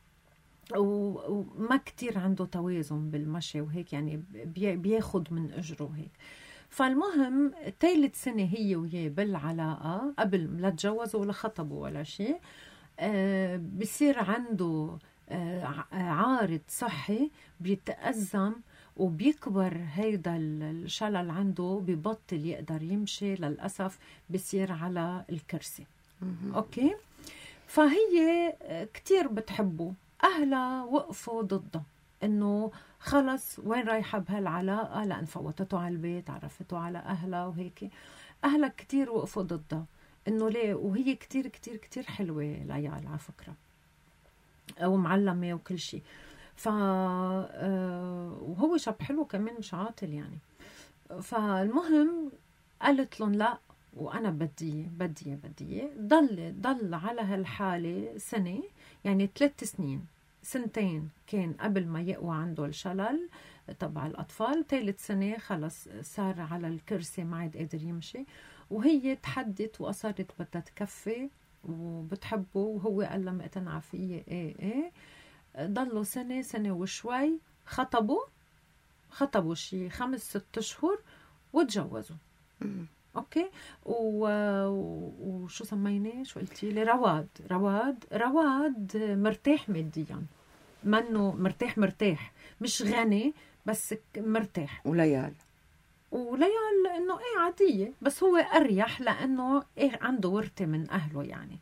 S3: وما كتير عنده توازن بالمشي وهيك، يعني بياخد من أجره هيك. فالمهم ثالث سنة هي وياه بالعلاقة قبل لا تجوزوا ولا خطبوا ولا شيء، آه بصير عنده آه عارض صحي، بيتأزم وبيكبر هيدا الشلل عنده، ببطل يقدر يمشي للأسف، بصير على الكرسي. أوكي، فهي كتير بتحبه. أهلا وقفوا ضده إنه خلص وين رايحة بهالعلاقة، لأن فوتته على البيت، عرفته على أهلا وهيك. أهلا كتير وقفوا ضده إنه ليه، وهي كتير كتير كتير حلوة ليال على فكرة، أو معلمة وكل شيء. ف وهو شاب حلو كمان، مش عاطل يعني. فالمهم قالت لهم لا، وأنا بدي بدي بدي ضل ضل على هالحالة سنة، يعني ثلاث سنين. سنتين كان قبل ما يقوى عنده الشلل تبع الأطفال، ثالث سنة خلص صار على الكرسي، ما عاد قادر يمشي. وهي تحدت وأصرت بدها تكفي وبتحبه، وهو قال لها مقتنعة فيه ايه ايه. ضلوا سنة سنة وشوي، خطبوا خطبوا شي خمس ست شهور وتجوزوا. اوكي، و... وشو سميناه، شو قلتي لي؟ رواد. رواد رواد مرتاح ماديا، منه مرتاح مرتاح مش غني بس مرتاح.
S1: وليال
S3: وليال انه ايه عاديه، بس هو اريح لانه ايه عنده ورثه من اهله يعني.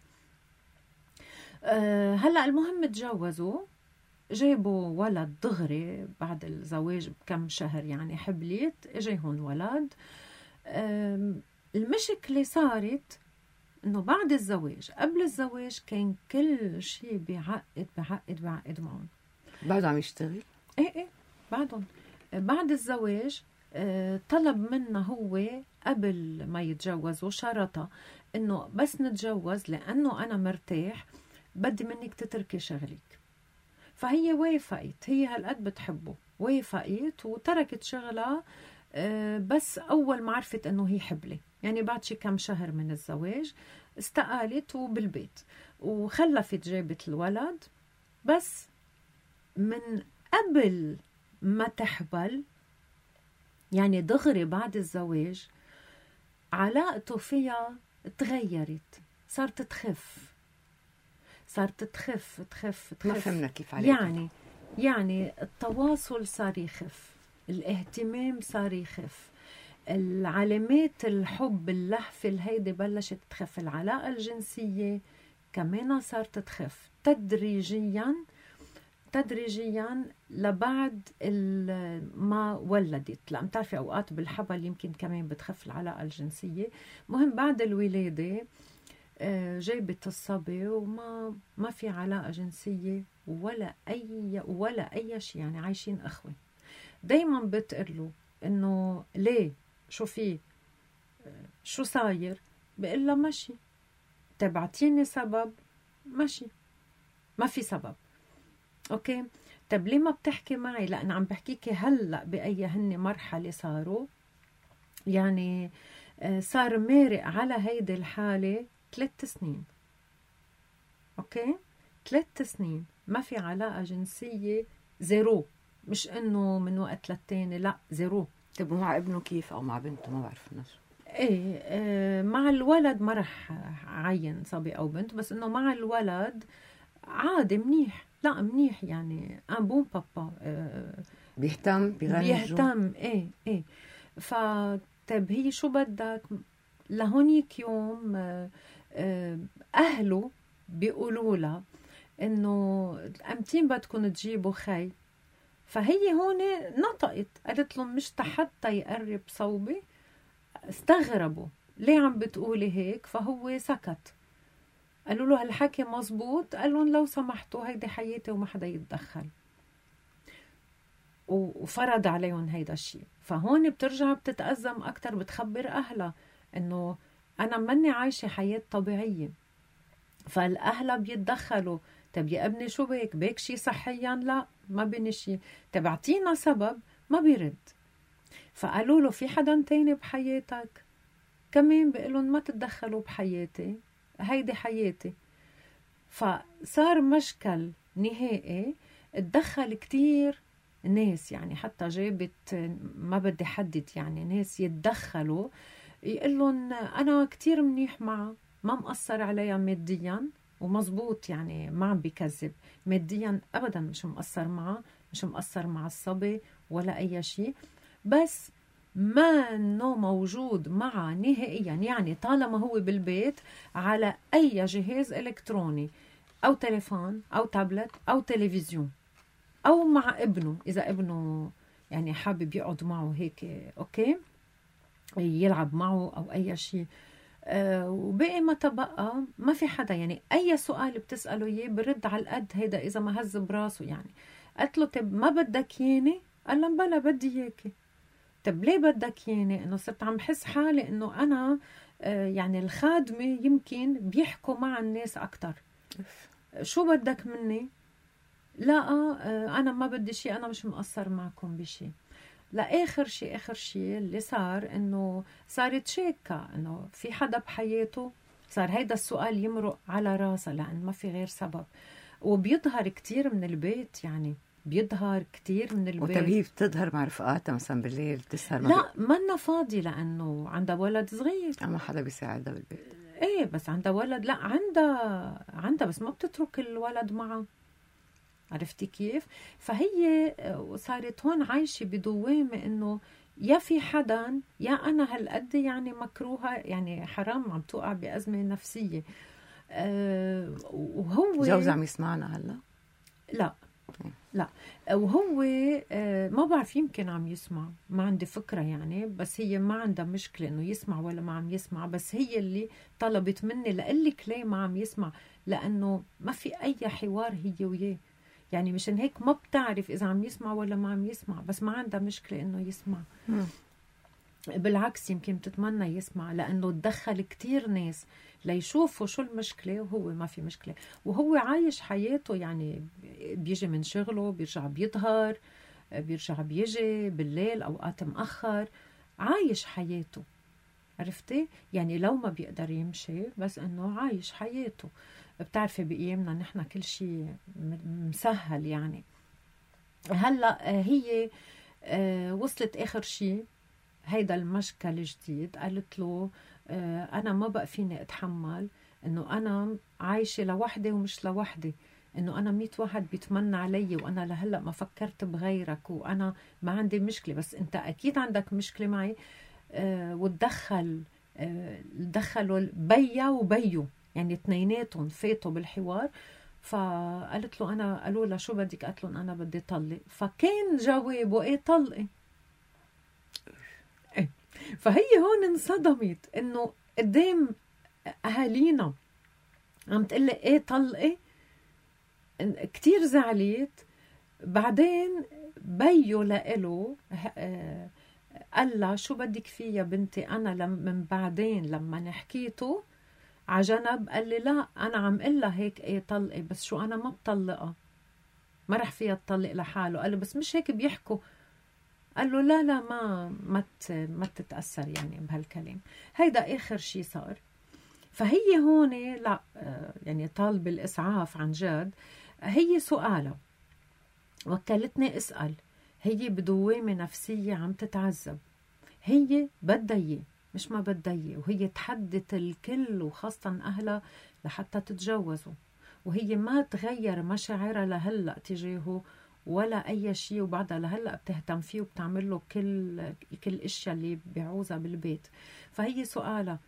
S3: أه هلا المهم تجوزوا، جابوا ولد دغري بعد الزواج بكم شهر، يعني حبليت اجى هون ولد. المشكلة صارت انه بعد الزواج، قبل الزواج كان كل شيء بيعقد بيعقد بيعقد معهم.
S1: بعده عم يشتغل؟
S3: ايه ايه بعدهم. بعد الزواج طلب منه هو قبل ما يتجوزوا، شرطة انه بس نتجوز لانه انا مرتاح، بدي منك تتركي شغلك. فهي وافقت، هي هالقد بتحبه، وافقت وتركت شغلها. بس أول ما عرفت أنه هي حبلة، يعني بعد شي كم شهر من الزواج استقالت وبالبيت وخلفت، جابت الولد. بس من قبل ما تحبل، يعني دغري بعد الزواج، علاقته فيها تغيرت، صارت تخف صارت تخف تخف تخف.
S1: ما فهمنا كيف عليك.
S3: يعني يعني التواصل صار يخف، الاهتمام صار يخف، العلامات الحب اللهفة الهيدي بلشت تخف، العلاقة الجنسية كمان صارت تخف تدريجيا تدريجيا لبعد ما ولدت. لأن تعرفي أوقات بالحبل يمكن كمان بتخف العلاقة الجنسية. مهم بعد الولادة جايبت الصبي وما ما في علاقة جنسية ولا أي ولا أي شيء، يعني عايشين أخوة. دايما بتقله إنه ليه، شو في، شو صاير، بقول لها ماشي. تبعتيني سبب، ماشي، ما في سبب. أوكي، طب ليه ما بتحكي معي؟ لأن عم بحكيكي هلأ بأي هن مرحلة صاروا، يعني صار مارق على هيدي الحالة ثلاث سنين. أوكي، ثلاث سنين ما في علاقة جنسية، زيرو. مش إنه من وقت للتاني، لا زيرو.
S1: طب مع ابنه كيف أو مع بنته؟ ما بعرف نشو.
S3: ايه آه مع الولد ما رح عين صبي أو بنت، بس إنه مع الولد عادي منيح، لا منيح يعني ان بون بابا. آه
S1: بيهتم بيغنجه
S3: بيهتم ايه ايه. ف طيب هي شو بدك لهونيك يوم آه أهله بيقولوا لها إنه أمتين بدكم تجيبوا خي، فهي هون نطقت قالت لهم مش حتى يقرب صوبي. استغربوا ليه عم بتقولي هيك، فهو سكت. قالوا له هالحكي مزبوط؟ قال لهم لو سمحتوا هيدي حياتي وما حدا يتدخل، وفرض عليهم هيدا الشيء. فهون بترجع بتتأزم أكتر، بتخبر أهلها إنه أنا مني عايشة حياة طبيعية. فالأهل بيتدخلوا، طب يا ابني شو بيك؟ بيك شي صحيا؟ لا ما بيني شي. طب اعطينا سبب، ما بيرد. فقالوا له في حدا تاني بحياتك؟ كمان بيقولون ما تتدخلوا بحياتي، هيدي حياتي. فصار مشكل نهائي، اتدخل كتير ناس، يعني حتى جابت ما بدي حدد يعني ناس يتدخلوا يقولون أنا كتير منيح معها، ما مقصر عليها ماديا، ومزبوط يعني ما عم بيكذب، ماديا أبدا مش مقصر معها، مش مقصر مع الصبي ولا أي شيء، بس ما انه موجود معه نهائيا. يعني طالما هو بالبيت على اي جهاز الكتروني او تليفون او تابلت او تلفزيون، او مع ابنه اذا ابنه يعني حابب يقعد معه هيك اوكي يلعب معه او اي شيء. أه وبقي ما تبقى ما في حدا، يعني اي سؤال بتساله اياه برد على القد هيدا اذا ما هز براسه. يعني قلت له طب ما بدك ياني؟ قال لهم بلا بدي اياكي. طب ليه بدك ياني؟ انه صرت عم بحس حالي انه انا آه يعني الخادمه يمكن بيحكوا مع الناس اكتر. شو بدك مني؟ لا آه انا ما بدي شيء، انا مش مقصر معكم بشيء. لاخر شيء اخر شيء اللي صار انه صارت شاكه انه في حدا بحياته. صار هيدا السؤال يمرق على راسها لان ما في غير سبب، وبيظهر كتير من البيت. يعني بيظهر كتير من البيت.
S1: وطب هي بتظهر مع رفقاتها مثلا بالليل بتسهر؟
S3: لا منا فاضي لأنه عندها ولد صغير،
S1: أما حدا بيساعدها بالبيت.
S3: ايه بس عندها ولد. لا عندها عندها بس ما بتترك الولد معها، عرفتي كيف؟ فهي صارت هون عايشة بدوامة انه يا في حدا يا انا هالقد يعني مكروهة، يعني حرام عم توقع بأزمة نفسية. أه وهو
S1: جوزها عم يسمعنا هلا؟
S3: لا لا وهو ما بعرف يمكن عم يسمع، ما عندي فكرة يعني، بس هي ما عندها مشكلة انه يسمع ولا ما عم يسمع. بس هي اللي طلبت مني لقلك ليه ما عم يسمع، لانه ما في اي حوار هي وياه. يعني مشان هيك ما بتعرف اذا عم يسمع ولا ما عم يسمع، بس ما عندها مشكلة انه يسمع. م. بالعكس يمكن بتتمنى يسمع، لانه تدخل كتير ناس ليشوفوا شو المشكلة وهو ما في مشكلة، وهو عايش حياته. يعني بيجي من شغله بيرجع بيظهر، بيرجع بيجي بالليل أوقات مأخر، عايش حياته. عرفتي؟ يعني لو ما بيقدر يمشي بس أنه عايش حياته. بتعرفي بأيامنا نحن كل شيء مسهل. يعني هلأ هي وصلت آخر شيء هيدا المشكل الجديد، قالت له أنا ما بقى فيني أتحمل إنه أنا عايشة لوحدي ومش لوحدي، إنه أنا ميت واحد بيتمنى علي وأنا لهلأ ما فكرت بغيرك، وأنا ما عندي مشكلة بس أنت أكيد عندك مشكلة معي. أه وتدخل أه دخلوا بيا وبيو، يعني اثنيناتهم فاتوا بالحوار. فقالت له أنا، قالوا لها شو بدك؟ قالت لهم أنا بدي طلق. فكان جوابه إيه؟ طلقي. إيه. فهي هون انصدمت انه قدام اهالينا عم تقول لي ايه طلقي، كتير زعلت. بعدين بيو لإله قال لها شو بدك فيه يا بنتي؟ انا لم من بعدين لما نحكيته عجنب قال لي لا انا عم قلها هيك ايه طلقي، بس شو انا ما بطلقها، ما رح فيها تطلق لحاله. قال له بس مش هيك بيحكوا. قال له لا لا ما ما ما تتأثر يعني بهالكلام. هيدا آخر شيء صار. فهي هون لا يعني طالب الإسعاف عن جد. هي سؤالها وكلتني اسأل، هي بدوامة نفسية عم تتعذب، هي بدها إياه مش ما بدها إياه، وهي تحدت الكل وخاصة أهلها لحتى تتجوزوا، وهي ما تغير مشاعرها لهلأ تجاهه ولا أي شيء، وبعدها لهلأ بتهتم فيه وبتعمل له كل كل إشياء اللي بيعوزها بالبيت. فهي سؤالها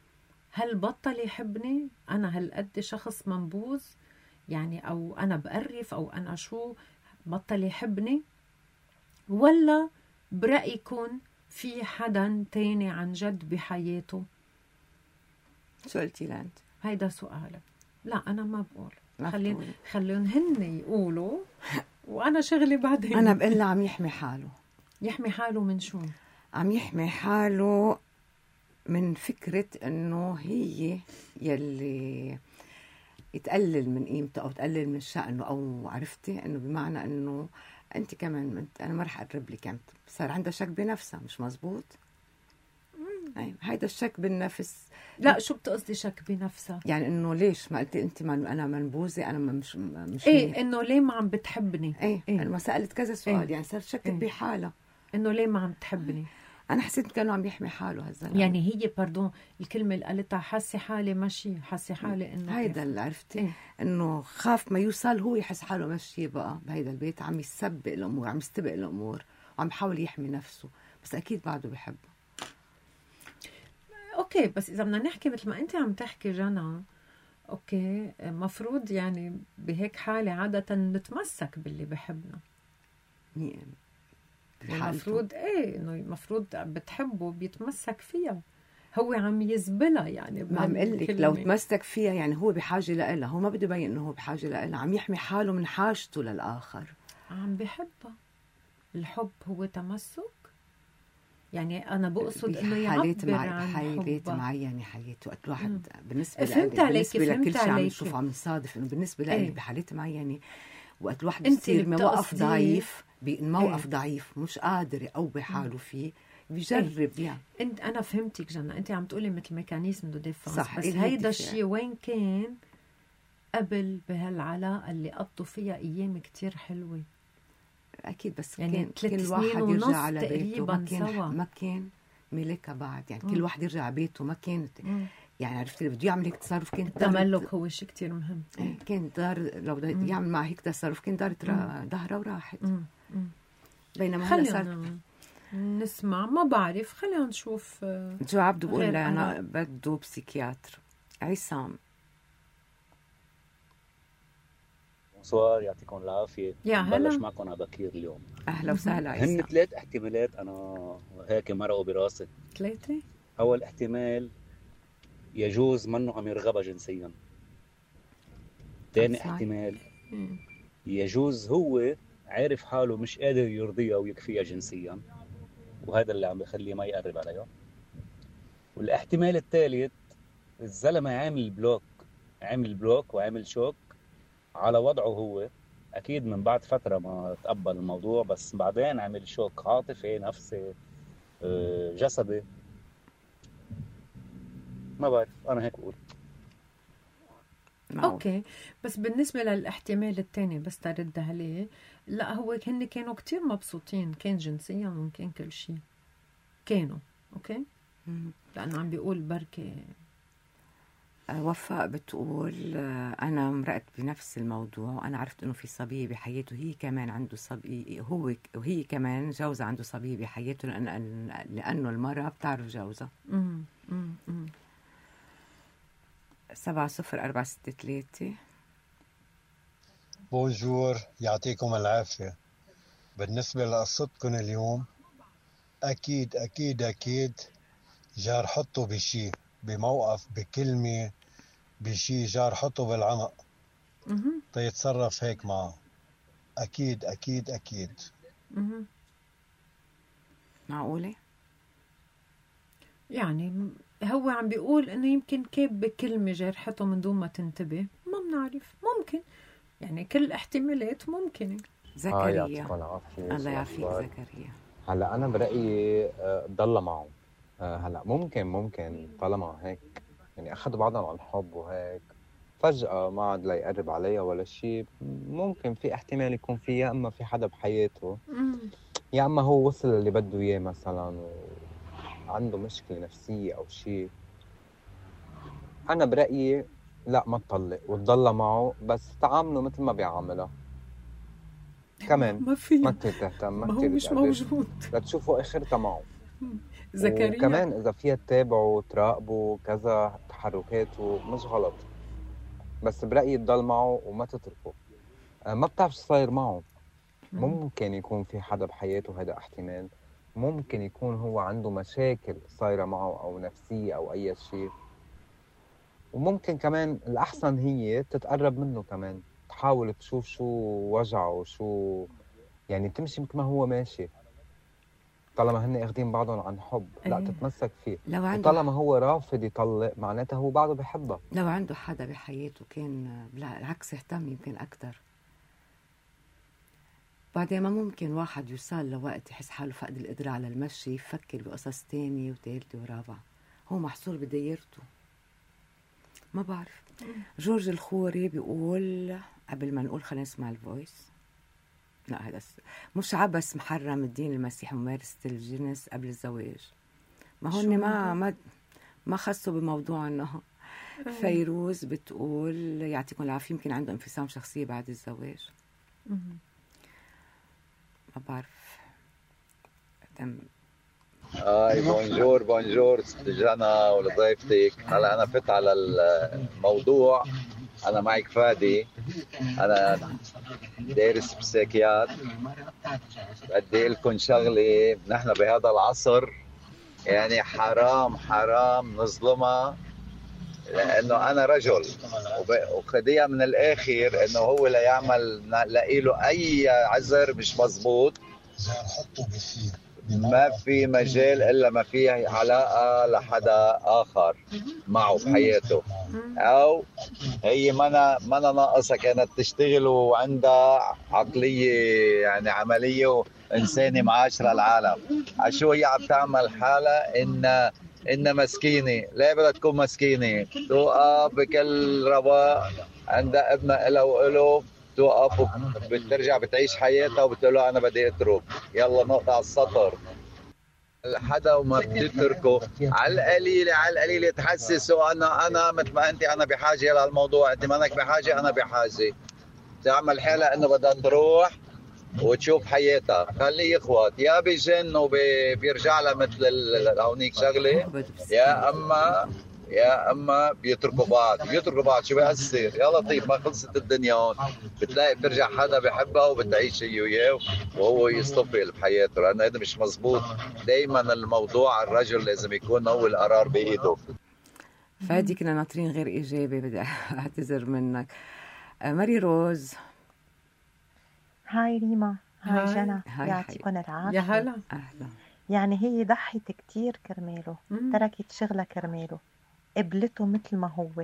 S3: هل بطل يحبني؟ أنا هالقد شخص منبوذ يعني، أو أنا بقرف، أو أنا شو، بطل يحبني؟ ولا برأيكم في حدا تاني عن جد بحياته؟
S1: شو قلتي لأنت؟
S3: هيدا سؤالك. لا أنا ما بقول،
S1: ما
S3: خلين
S1: بتقولي.
S3: خلون هن يقولوا وأنا شغلي بعدين.
S1: أنا بقول عم يحمي حاله.
S3: يحمي حاله من شو؟
S1: عم يحمي حاله من فكرة إنه هي يلي يتقلل من قيمته أو تقلل من شأنه، أو عرفتي إنه بمعنى إنه أنت كمان أنت أنا ما رح أقرب لك، يعني صار عندها شك بنفسها. مش مزبوط؟ أيوة. هيدا الشك بالنفس.
S3: لا شو بتقصدي شك بنفسها؟
S1: يعني إنه ليش ما قلتي أنت ما أنا منبوذة، أنا مش مش
S3: إيه إنه ليه ما عم بتحبني؟
S1: إيه, إيه؟ أنا ما سألت كذا سؤال.
S3: إيه؟
S1: يعني صار شكت
S3: إيه؟
S1: بحالها
S3: إنه ليه ما عم تحبني.
S1: أنا حسيت كأنه عم يحمي حاله هالزلمة.
S3: يعني هي باردون الكلمة اللي قالتها حاسة حالي ماشي، حاسة حالي إنه
S1: هيدا اللي عرفتي.
S3: إيه؟
S1: إنه خاف ما يوصل هو يحس حاله ماشي بقى بهيدا البيت، عم يسبق الأمور، عم يستبق الأمور، وعم يحاول يحمي نفسه، بس أكيد بعده بحبه.
S3: أوكي، بس إذا بدنا نحكي مثل ما أنت عم تحكي جنى، أوكي مفروض يعني بهيك حالة عادة نتمسك باللي بحبنا. المفروض إيه إنه المفروض بتحبه بيتمسك فيها، هو عم يزبلها يعني.
S1: ما عم قل لك لو تمسك فيها يعني هو بحاجة لها، هو ما بده يبين إنه هو بحاجة لها، عم يحمي حاله من حاجته للآخر.
S3: عم بحبها. الحب هو تمسك. يعني أنا بقصد إنه يعبر عن
S1: حالات معينة حياته. وقت واحد
S3: مم.
S1: بالنسبة لي
S3: فهمت عليك،
S1: بالنسبة لكل شيء عم نشوفه عم نصادف إنه بالنسبة لي
S3: ايه؟
S1: بحالات معينة وقت الواحد بيصير موقف ضعيف، بموقف ايه؟ ضعيف مش قادر يقوي حاله فيه، بيجرب ايه؟ يعني
S3: انت انا فهمتك جنى، انت عم تقولي مثل ميكانيزم دو ديفنس،
S1: صح.
S3: بس هيدا الشيء وين كان قبل بهالعلاقة اللي قضوا فيها ايام كتير حلوة؟
S1: اكيد، بس
S3: يعني
S1: كان كل واحد يرجع على بيته، ما كان سوا. ما كان ملكها بعد، يعني مم. كل واحد يرجع على بيته، ما كانت مم. يعني عرفتي اللي بده يعمل هيك تصرف كان
S3: التملك هو شيء كتير مهم.
S1: كان دار لو بده يعمل مع هيك تصرف كان دارت ظهرها وراحت. مم. مم. بينما هلا صارت
S3: نسمع، ما بعرف، خلينا نشوف.
S1: جو عبده بقول انا بده بسيكياتر. عصام
S6: بونسوار، يعطيكم العافية.
S3: يا هلا،
S6: بلش معكم على بكير اليوم.
S1: أهلا وسهلا عصام.
S6: هن ثلاث احتمالات أنا هيك مرقوا براسي.
S3: ثلاثة؟
S6: أول احتمال يجوز منه عم يرغبها جنسيا. ثاني احتمال يجوز هو عارف حاله مش قادر يرضيها ويكفيها جنسيا، وهذا اللي عم بخليه ما يقرب عليها. والاحتمال الثالث الزلمة عامل بلوك، عامل بلوك وعامل شوك على وضعه هو، أكيد من بعد فترة ما تقبل الموضوع، بس بعدين عمل شوك عاطفي نفسي جسدي، ما بعرف، أنا هيك بقول.
S3: أوكي، بس بالنسبة للاحتمال الثاني بس ترد عليه، لا هو هن كانوا كتير مبسوطين، كان جنسيا وكان كل شيء كانوا أوكي، لأنه عم بيقول بركة.
S1: وفاء بتقول أنا مرقت بنفس الموضوع، وأنا عرفت إنه في صبية بحياته، هي كمان عنده صبية، هو وهي كمان جوزها عنده صبية بحياته، لأن لأنه المرأة بتعرف جوزها.
S3: امم امم
S1: سبعة صفر أربعة ستة ثلاثة.
S7: بونجور، يعطيكم العافية. بالنسبة لقصتكم اليوم، أكيد أكيد أكيد جار حطه بشي، بموقف، بكلمة، بشي جار حطه بالعنق تيتصرف هيك معه. أكيد أكيد أكيد.
S3: مم.
S1: معقولة؟
S3: يعني هو عم بيقول إنه يمكن كيب بكلمة جرحته من دون ما تنتبه، ما بنعرف، ممكن يعني كل احتمالات ممكنة.
S1: زكريا
S8: آه
S1: الله يعافيك زكريا.
S8: هلا أنا برأيي ضل معه. هلا ممكن ممكن طالما هيك يعني أخذوا بعضهم عن الحب وهيك فجأة ما عاد لا يقرب عليها ولا شيء، ممكن في احتمال يكون في يا أما في حدا بحياته يا أما هو وصل اللي بده إياه مثلا وعنده مشكلة نفسية أو شيء. أنا برأيي لا ما تطلق وتضل معه، بس تعامله مثل ما بيعاملها كمان،
S3: ما في
S8: ما كتير تهتم، ما,
S3: ما هو
S8: كتير
S3: مش موجود
S8: لتشوفوا آخرتها معه.
S3: زكريا
S8: وكمان إذا فيها تتابعوا وتراقبوا كذا تحركاته مش غلط، بس برأيي تضل معه وما تتركه. ما بتعرف شو صاير معه. ممكن يكون في حدا بحياته، هذا احتمال. ممكن يكون هو عنده مشاكل صايرة معه أو نفسية أو أي شيء. وممكن كمان الأحسن هي تتقرب منه كمان، تحاول تشوف شو وجعه، شو يعني تمشي مثل ما هو ماشي. طالما هن اخدين بعضهم عن حب، لا
S1: أيه.
S8: تتمسك فيه.
S1: لو عنده
S8: وطالما هو رافض يطلق، معناتها هو بعده بحبها.
S1: لو عنده حدا بحياته كان بالعكس اهتم يمكن أكتر. بعدين ما ممكن واحد يوصل لوقت يحس حاله فقد القدرة على المشي يفكر بقصص تانية وثالثة ورابعة. هو محصور بدايرته. ما بعرف. جورج الخوري بيقول، قبل ما نقول خلينا نسمع الفويس. لا هذا مش عبس محرم الدين المسيحي ممارسة الجنس قبل الزواج. ما هون ما ما ما خصوا بموضوع انه فيروز بتقول يعطيكم العافية يمكن عنده انفصام شخصية بعد الزواج. ما بعرف. تم.
S9: هاي بونجور بونجور ست جانا ولضيفتك. هلا انا فت على الموضوع. انا معك فادي، انا دارس بساكيات. بدي لكم شغله، نحن بهذا العصر يعني حرام حرام نظلمها، لانه انا رجل وخديها من الاخر انه هو لا يعمل له اي عذر مش مزبوط. ما في مجال إلا ما فيه علاقة لحدا آخر معه بحياته، أو هي منا منا ناقصة كانت تشتغل وعندها عقلية يعني عملية وإنسانة معاشرة العالم. عشو هي عم تعمل حالة إن إن مسكينة؟ لا بدها تكون مسكينة، توقف بكل رواق عندها ابنها إلها وإله، توقف وبترجع بتعيش حياتها وبتقول له أنا بدي أترك. يلا نقطع السطر. حدا وما بتتركه على القليلة على القليلة تحسسه أنا أنا مثل ما أنت أنا بحاجة لهالموضوع، أنت ما أنك بحاجة أنا بحاجة. تعمل حالة إنه بدها تروح وتشوف حياتها. خليه يخوت يا بيجن وبيرجع لها مثل هونيك شغلة، يا أما يا اما بيتركوا بعض بيتركوا بعض شو بيأثر؟ يا لطيف ما خلصت الدنيا هون. بتلاقي بترجع حدا بحبها وبتعيش هي وياه وهو يصطفل بحياته، لانه هذا مش مزبوط. دائما الموضوع الرجل لازم يكون هو القرار بايده.
S1: فادي كنا ناطرين غير اجابه، بدي اعتذر منك. ماري روز.
S10: هاي ريما. هاي, هاي جنى. يعطيكم العافيه.
S3: يا هلا.
S1: اهلا.
S10: يعني هي ضحت كتير كرماله، تركت شغلها كرماله، قبلته مثل ما هو،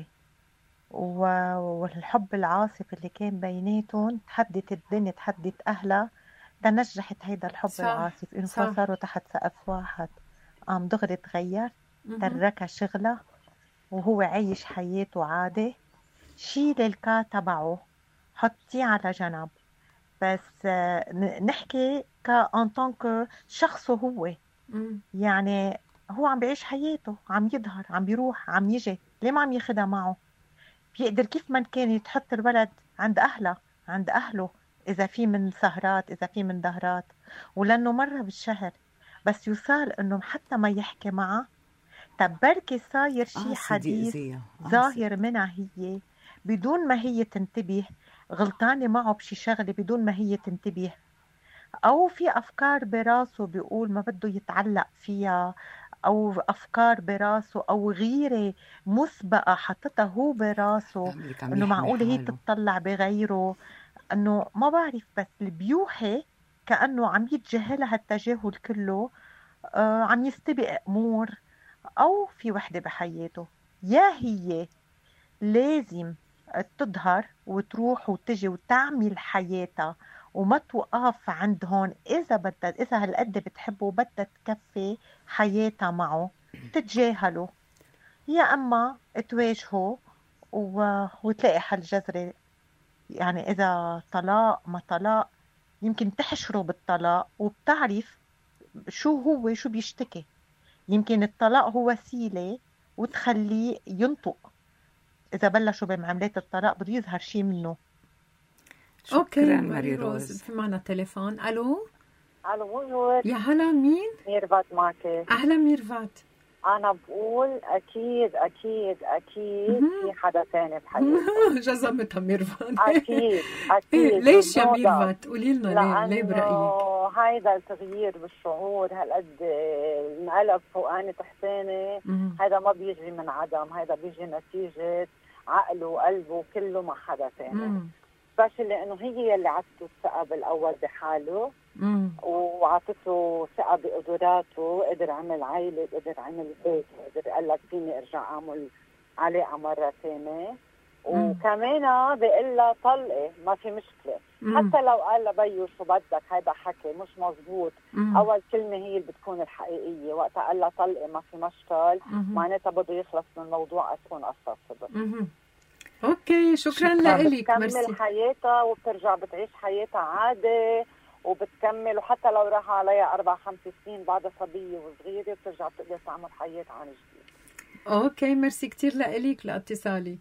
S10: والحب العاصف اللي كان بيناتهم تحدت الدنيا تحدت أهلها تنجحت هيدا الحب صح. العاصف إنه صاروا تحت سقف واحد. قام دغري تغير، تركها شغلها وهو عايش حياته عادي. شيل الكا تبعه حطيه على جنب، بس نحكي كأن طنك شخصه هو. مم. يعني هو عم بيعيش حياته، عم يظهر، عم بيروح، عم يجي. ليه ما عم ياخدها معه؟ بيقدر كيف ما كان يتحط الولد عند أهله عند أهله إذا في من سهرات، إذا في من دهرات، ولأنه مرة بالشهر بس يصال إنه حتى ما يحكي معه. طب بركي صاير شي حديث ظاهر منها هي بدون ما هي تنتبه، غلطانة معه بشي شغلة بدون ما هي تنتبه، أو في أفكار براسه بيقول ما بده يتعلق فيها، أو أفكار براسه أو غيرة مسبقة حطتها هو براسه إنه معقولة هي تتطلع بغيره، إنه ما بعرف. بس اللي بيوحي كأنه عم يتجاهلها التجاهل كله، آه عم يستبق أمور، أو في وحدة بحياته يا هي لازم تظهر وتروح وتجي وتعمل حياتها وما توقف عند هون. إذا بدها إذا هالقد بتحبه بدها تكفي حياتها معه تتجاهله، يا أما تواجهه و... وتلاقي حل جذري. يعني إذا طلاق ما طلاق يمكن تحشره بالطلاق وبتعرف شو هو شو بيشتكي. يمكن الطلاق هو وسيلة وتخليه ينطق. إذا بلشوا بمعاملات الطلاق بده يظهر شيء منه.
S3: شكرا ماري روز. في معنا تليفون. الو
S11: الو بونجور.
S3: يا هلا، مين؟
S11: ميرفات معك.
S3: اهلا ميرفات.
S11: أنا بقول أكيد أكيد أكيد في حدا تاني بحياتي.
S3: جزمتها ميرفت.
S11: أكيد أكيد.
S3: ليش يا ميرفت؟ قولي لنا ليه؟ ليه برأيك؟
S11: لأنه هيدا التغيير بالشعور هالقد انقلب فوقاني تحتاني، هيدا ما بيجي من عدم، هيدا بيجي نتيجة عقله وقلبه كله مع حدا تاني. بس لأنه هي اللي عطته الثقة بالأول بحاله، وعطته ثقة بقدراته، قدر عمل عائلة، قدر عمل بيت، قدر قال لك فيني ارجع اعمل علاقة مرة ثانية، وكمان بيقول لها طلقي ما في مشكلة. مم. حتى لو قال لبيو شو بدك هيدا حكي مش مزبوط، مم. اول كلمة هي اللي بتكون الحقيقية، وقتها قال لها طلقي ما في مشكل معناتها بده يخلص من الموضوع تكون قصة صدق.
S3: اوكي شكرا لك.
S11: بتكمل حياتها وبترجع بتعيش حياتها عادي وبتكمل، وحتى لو راح عليها أربع خمس سنين بعد صبية وصغيرة بترجع بتقدر تعمل حياتها عن جديد.
S3: اوكي ميرسي كتير لك لاتصالك.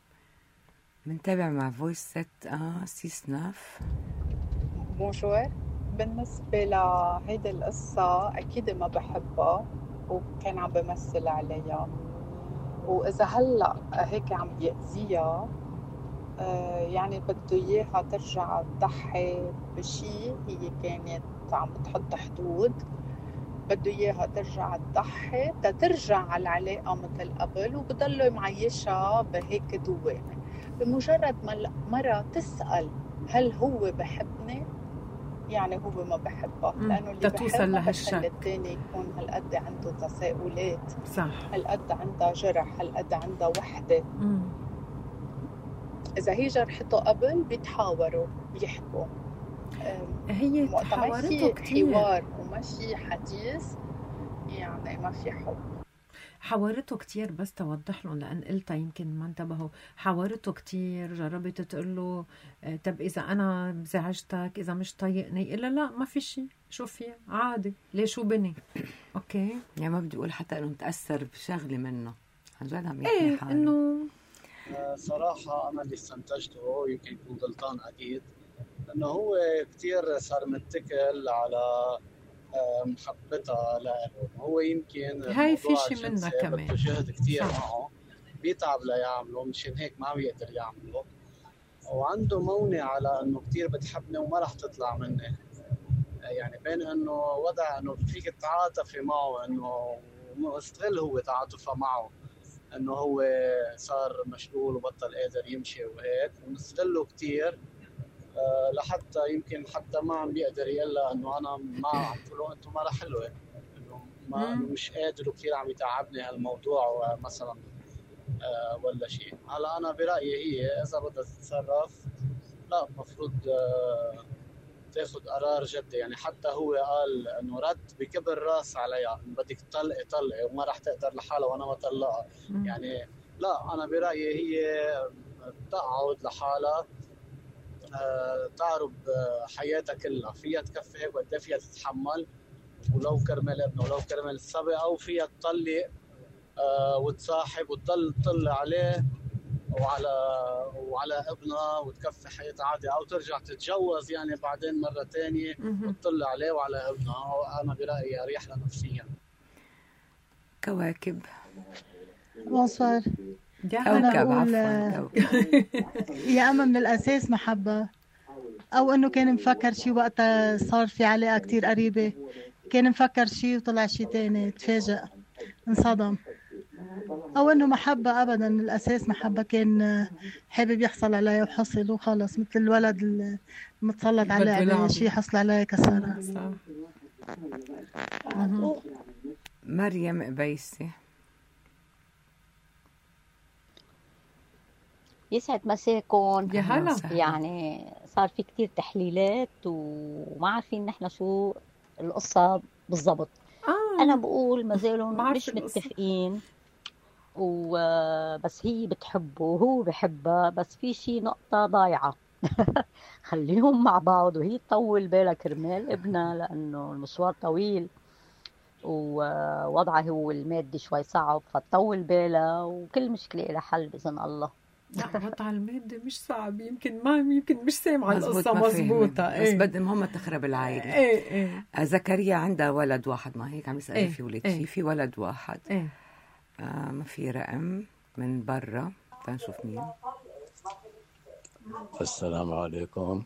S1: بنتابع مع فويس ست اه سيسناف.
S12: بونجور. بالنسبة لهيدي القصة أكيد ما بحبها وكان عم بمثل عليها، وإذا هلأ هيك عم يأذيها آه يعني بده إياها ترجع تضحي بشي هي كانت عم بتحط حدود، بده إياها ترجع تضحي تترجع على العلاقة مثل قبل، وبضله معيشها بهيك دوامة. بمجرد ما المرة تسأل هل هو بحبني يعني هو ما بحبها، لأنه اللي بحبها بخلي التاني يكون هالقد عنده تساؤلات،
S3: صح،
S12: هالقد عندها جرح، هالقد عندها وحدة. مم. إذا هي جرحته قبل بيتحاوروا بيحكوا،
S3: هي حوارته كتير
S12: حوار وماشي حديث، يعني ما في حب.
S3: حوارته كتير بس توضح لهم، لأن قلتها يمكن ما انتبهوا، حوارته كتير، جربت تقول له طب إذا أنا زعجتك إذا مش طايقني، إلا لا ما في شيء، شو في عادي، ليه شو بني. أوكي
S1: يعني ما بدي أقول حتى إنه متأثر بشغلة منه، عن جد عم
S3: يحكي إيه حاله. إنه
S13: صراحة أنا اللي استنتجته يمكن يكون غلطان أكيد، إنه هو كتير صار متكل على محبتها له، هو يمكن
S3: هاي في شيء منها كمان
S13: بده جهد كتير معه، بيتعب ليعمله، مشان هيك ما بيقدر يعمله، وعنده مونة على إنه كتير بتحبني وما رح تطلع مني. يعني بين إنه وضع إنه فيك تتعاطفي معه، إنه استغل هو تعاطفه معه، إنه هو صار مشلول وبطل قادر يمشي وهيك، ونستغله كتير أه لحتى يمكن حتى ما عم بيقدر يقلها انه انا ما عم تقولوا انتم ما رح حلوه، انه ما انه مش قادر وكثير عم يتعبني هالموضوع مثلا أه ولا شيء. هلا انا برايي هي اذا بدها تتصرف لا المفروض أه تاخذ قرار جدي، يعني حتى هو قال انه رد بكبر راس عليها انه بدك تطلقي طلقي وما رح تقدر لحالها وانا بطلقها، يعني لا انا برايي هي تقعد لحالها أه تعرب حياتها كلها، فيها تكفي هيك وقد فيها تتحمل، ولو كرمال ابنه ولو كرمال السبع، او فيها تطلق أه وتصاحب وتضل تطلع عليه وعلى وعلى ابنها وتكفي حياتها عادي، او ترجع تتجوز يعني بعدين مره ثانيه وتطلع عليه وعلى ابنها. انا برايي اريح لها نفسيا.
S1: كواكب
S14: بونسوار.
S1: كوكب عفوا.
S14: يا اما من الاساس محبه، او انه كان مفكر شيء وقتها صار في علاقه كتير قريبه، كان مفكر شيء وطلع شيء تاني، تفاجأ انصدم، او انه محبه ابدا من الاساس محبه، كان حابب يحصل عليها وحصل وخلص، مثل الولد المتسلط عليه شيء حصل عليه كسرها.
S1: مريم قبيسي.
S15: يسعد مساكم.
S3: يا هلا.
S15: يعني صار في كتير تحليلات وما عارفين نحن شو القصة بالضبط. آه. أنا بقول ما زالوا مش متفقين، وبس هي بتحبه وهو بحبها، بس في شي نقطة ضايعة. خليهم مع بعض وهي تطول بالها كرمال ابنها، لأنه المشوار طويل ووضعها هو المادي شوي صعب، فتطول بالها وكل مشكلة إلى حل بإذن الله.
S3: لا وضع المادة مش صعب، يمكن ما يمكن مش سامعة القصة
S1: ما
S3: مزبوطة.
S1: بس
S3: ايه.
S1: بدل المهم تخرب العائلة.
S3: ايه ايه.
S1: آه، زكريا عندها ولد واحد، ما هيك عم يسأل
S3: ايه.
S1: في ولد
S3: ايه.
S1: في في ولد واحد.
S3: ايه.
S1: آه ما في رقم من برا، تنشوف مين.
S16: السلام عليكم،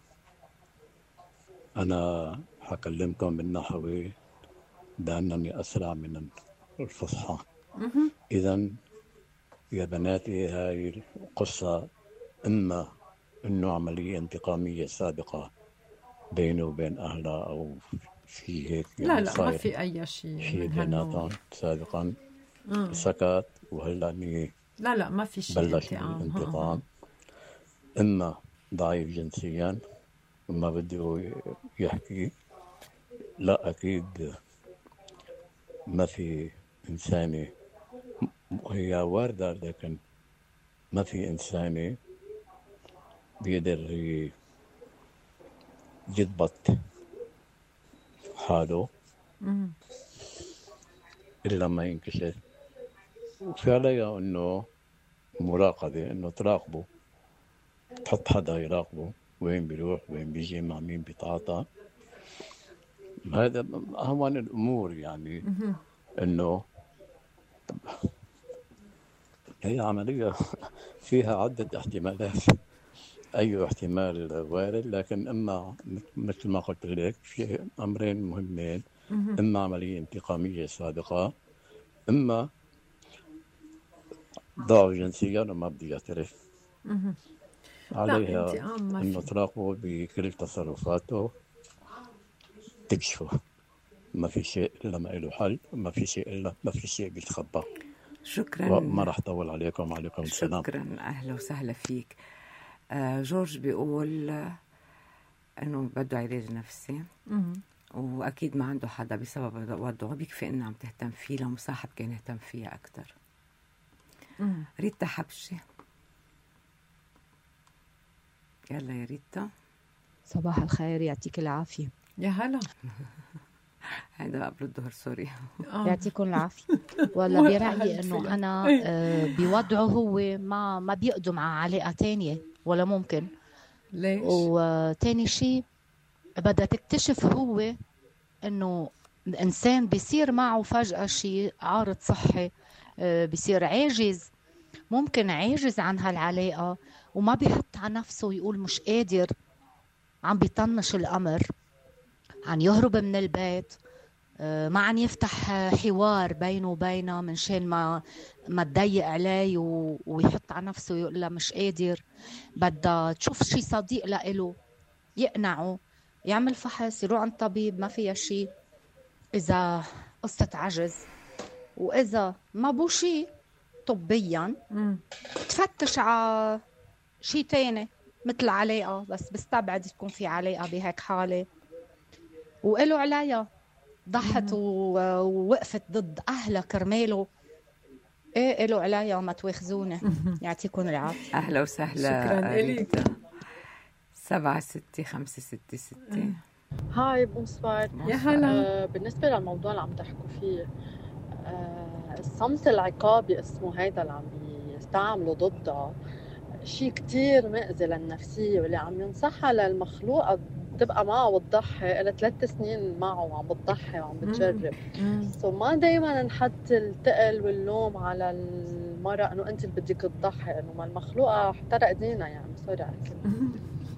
S16: أنا حكلمكم بالنحوي لأنني أسرع من الفصحى. إذا يا بناتي، هاي القصة إما إنه عملية انتقامية سابقة بينه وبين أهلها، أو في هيك يعني
S3: لا لا ما في أي شيء
S16: شيء بيناتهم سابقا
S3: مم.
S16: سكت، وهلا ني
S3: لا لا ما في شيء
S16: بلش
S3: انتقام.
S16: الانتقام. إما ضعيف جنسيا وما بده يحكي، لا أكيد ما في إنسانة، هي واردة لكن ما في إنسانة بيقدر يضبط حاله
S3: مم.
S16: إلا ما ينكشف. وفي عليها إنه مراقبة، إنه تراقبه، تحط حدا يراقبه وين بيروح وين بيجي مع مين بيتعاطى. هذا أهون الأمور يعني.
S3: مهم.
S16: إنه هي عملية فيها عدة احتمالات، أي احتمال وارد، لكن إما مثل ما قلت لك في أمرين مهمين،
S3: مهم.
S16: إما عملية انتقامية سابقة، إما ضعف جنسيا وما بدي يعترف.
S3: مهم.
S16: عليها
S3: انتقام ما
S16: إنه
S3: في.
S16: تراقبه بكل تصرفاته، تكشفه. ما في شيء إلا ما له حل، ما في شيء إلا ما في شيء بيتخبى.
S1: شكرا.
S16: وما راح أطول عليكم. وعليكم السلام.
S1: شكرا، أهلا وسهلا فيك. آه جورج بيقول آه إنه بده علاج نفسي،
S3: مهم.
S1: وأكيد ما عنده حدا بسبب وضعه، بيكفي إنه عم تهتم فيه، لو مصاحب كان يهتم فيها أكتر.
S3: مم.
S1: ريتا حبشي، يلا يا ريتا.
S17: صباح الخير، يعطيك العافية.
S3: يا هلا.
S1: هذا قبل الظهر، سوري.
S17: يعطيكم العافية. ولا برأيي إنه أنا آه، بوضعه هو ما ما بيقدم على علاقة تانية ولا ممكن.
S3: ليش؟
S17: وتاني شيء بدها تكتشف هو إنه الإنسان بيصير معه فجأة شيء عارض صحي، آه، بيصير عاجز، ممكن عاجز عن هالعلاقة وما بيحط على نفسه ويقول مش قادر، عم بيطنش الأمر، عم يهرب من البيت، ما عم يفتح حوار بينه وبينها من شان ما ما تضيق عليه ويحط على نفسه ويقول لها مش قادر. بدها تشوف شي صديق لإله يقنعه، يعمل فحص، يروح عند طبيب، ما فيها شي إذا قصة عجز، وإذا ما بو شي طبيا تفتش على شي تاني مثل علاقة، بس بستبعد تكون في علاقة بهيك حالة. وقالوا عليها ضحت ووقفت ضد أهلها كرماله. ايه قالوا عليها ما تواخذوني. يعطيكم العافية.
S1: أهلا وسهلا.
S3: شكرا إليك.
S1: سبعة ستة خمسة ستة ستة.
S18: هاي بونسوار.
S3: يا هلا.
S18: آه بالنسبة للموضوع اللي عم تحكوا فيه، آه الصمت العقابي اسمه هيدا اللي عم بيستعملوا ضدها، شيء كتير مأذي للنفسية، واللي عم ينصحها للمخلوقة تبقى معه وتضحي. إلها ثلاث سنين معه وعم بتضحي وعم بتجرب. سو ما دايما نحط الثقل واللوم على المرأة انه انت اللي بدك تضحي، انه ما المخلوقة احترق دينا، يعني سوري على الكلمة.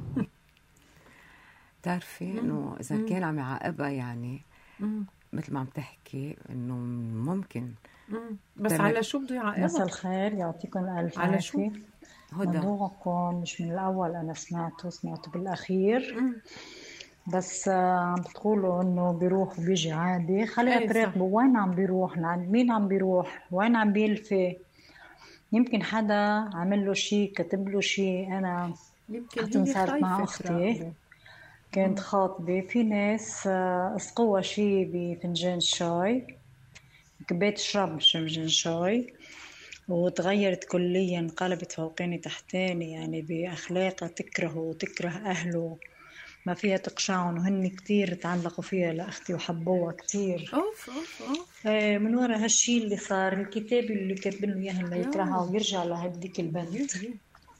S1: بتعرفي انه اذا كان عم يعاقبها يعني مثل ما عم تحكي انه ممكن
S3: مم. بس على شو بده يعاقبها؟
S19: مساء الخير، يعطيكم الف
S3: على
S19: عافية.
S3: شو؟
S1: هدى.
S19: موضوعكم مش من الأول، أنا سمعته سمعته بالأخير. مم. بس عم بتقولوا إنه بيروح وبيجي عادي، خلينا تراقبوا وين عم بيروح، عند مين عم بيروح، وين عم بيلفي. يمكن حدا عمل له شيء، كتب له شيء. أنا
S3: يمكن
S19: صارت مع أختي كانت خاطبة، في ناس اسقوها شيء بفنجان شاي، كبيت تشرب فنجان شاي، وتغيرت كليا، انقلبت فوقاني تحتاني، يعني بأخلاقها تكرهه وتكره أهله، ما فيها تقشعهم، وهن كتير تعلقوا فيها لأختي وحبوها كتير.
S3: أوف أوف أوف.
S19: آه من وراء هالشي اللي صار، الكتاب اللي كاتبين له إياه اللي يكرهها ويرجع لهديك البنت.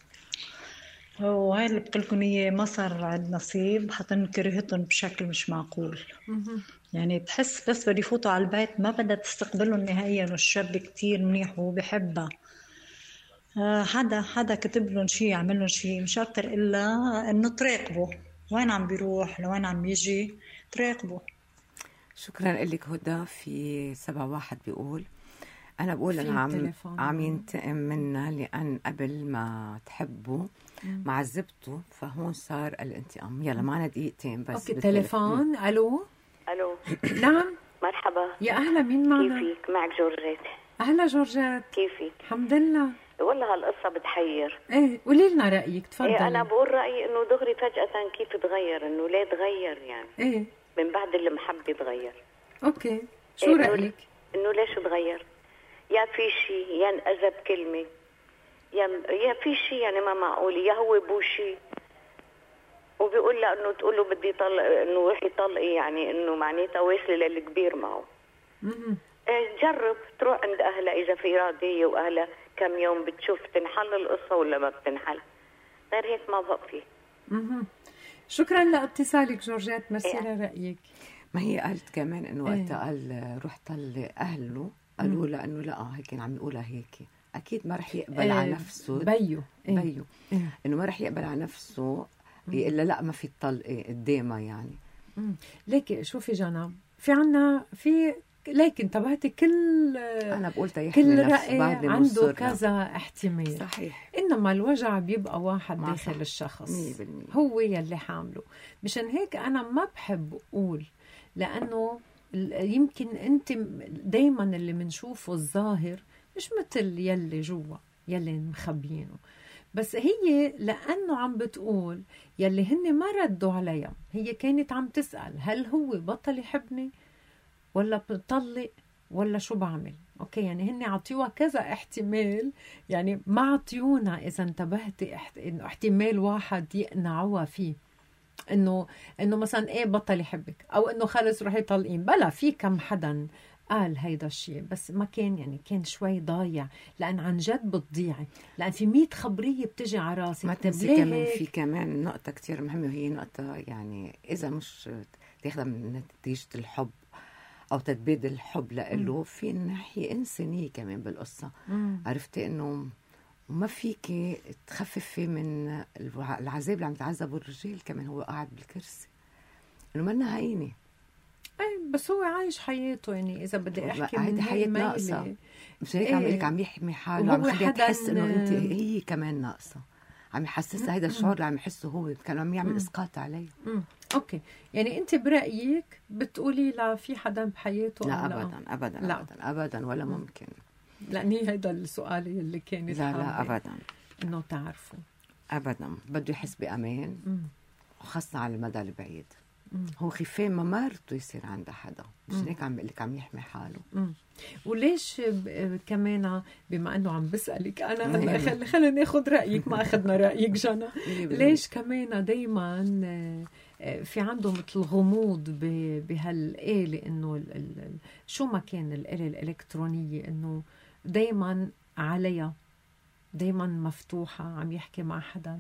S19: وهاي اللي بقولكم إياه ما صار عند نصيب، حتى كرهتهم بشكل مش معقول. يعني تحس بس بده يفوتوا على البيت ما بدها تستقبلهم نهائيا، والشاب كتير منيح وهو بحبها. آه حدا حدا كتب لهم شيء يعمل لهم شيء، مش أكتر إلا إنه تراقبوا وين عم بيروح لوين عم يجي، تراقبوا.
S1: شكرا لك هدى. في سبعة واحد بيقول أنا بقول أنا عم عم ينتقم منا لأن قبل ما تحبه ما عذبته، فهون صار الانتقام. يلا معنا دقيقتين بس.
S3: أوكي تليفون. ألو
S20: ألو.
S3: نعم
S20: مرحبا.
S3: يا أهلا، مين معنا؟
S20: كيفك؟ معك جورجيت.
S3: أهلا جورجيت،
S20: كيفك؟
S3: الحمد لله.
S20: والله هالقصة بتحير.
S3: ايه قولي لنا رأيك، تفضلي.
S20: إيه أنا بقول رأيي إنه دغري فجأة كيف تغير، إنه ليه تغير يعني؟
S3: إيه
S20: من بعد اللي محبة تغير.
S3: أوكي شو
S20: إيه
S3: رأيك؟
S20: إنه ليش تغير؟ يا في شيء يا انأذى بكلمة، يا يا في شيء يعني ما معقول، يا هو بوشي وبيقول لها إنه تقول له بدي طلق، إنه روحي طلقي، يعني إنه معناتها واصلة للكبير معه. إيه جرب تروح عند أهلها إذا في راضية وأهلها كم يوم بتشوف تنحل القصة ولا ما بتنحل، غير هيك ما بقى فيه.
S3: شكرا لاتصالك جورجيت، ميرسي لرأيك.
S1: ما هي قالت كمان انه وقتها قال روح طلق اهله، قالوا له انه لا هيك عم يقولها هيك، اكيد ما رح يقبل
S3: إيه
S1: على نفسه
S3: بيو إيه
S1: بيو إيه انه ما رح يقبل على نفسه الا لا ما في الطلقه قدامها يعني.
S3: ليكي شوفي جنى، في عنا في ليك انتبهتي كل
S1: انا بقول
S3: كل رأي عنده كذا احتمال.
S1: صحيح.
S3: انما الوجع بيبقى واحد داخل صح. الشخص مية بالمية هو يلي حامله. مشان هيك انا ما بحب اقول، لانه يمكن انت دايما اللي منشوفه الظاهر مش مثل يلي جوا يلي مخبيينه، بس هي لأنه عم بتقول يلي هن ما ردوا عليها، هي كانت عم تسأل هل هو بطل يحبني ولا بطلق ولا شو بعمل. اوكي يعني هن عطيوها كذا احتمال، يعني ما عطيونا اذا انتبهتي انه احتمال واحد يقنعوها فيه، انه انه مثلا ايه بطل يحبك، او انه خلص روحي طلقين. بلا في كم حدا قال هيدا الشيء، بس ما كان يعني كان شوي ضايع، لأن عن جد بتضيعي، لأن في مية خبرية بتجي على راسك.
S1: ما تنسي كمان في كمان نقطة كتير مهمة، وهي نقطة يعني إذا مش تاخدها من نتيجة الحب أو تتبادل الحب لإله، في ناحية إنسانية كمان بالقصة. مم. عرفتي إنه ما فيك تخففي من العذاب اللي عم يتعذبوا الرجال كمان هو قاعد بالكرسي، إنه منا هينة.
S3: اي بس هو عايش حياته، يعني اذا بدي احكي من
S1: حياة ناقصة، مش هيك عم لك عم يحمي حاله، عم خليها تحس انه انت هي كمان ناقصة، عم يحسسها هيدا الشعور اللي عم يحسه هو، كان عم يعمل اسقاط عليه.
S3: اوكي يعني انت برايك بتقولي لا في حدا بحياته؟
S1: لا ابدا ابدا لا. ابدا ابدا ولا مم. ممكن،
S3: لاني هيدا السؤال اللي كانت
S1: لا لا ابدا
S3: انه تعرفوا
S1: ابدا بده يحس بامان، وخاصة على المدى البعيد. هو خفاه ممارته يصير عند حدا، مش هيك عم بقول لك عم يحمي حاله. مم.
S3: وليش كمان بما انه عم بسالك انا هلا خلينا خلينا ناخذ رايك، ما اخذنا رايك جنى، ليش كمان دائما في عنده مثل غموض بهالآلة، انه شو ما كان الآلة الالكترونيه، انه دائما عليها، دائما مفتوحه، عم يحكي مع حدا.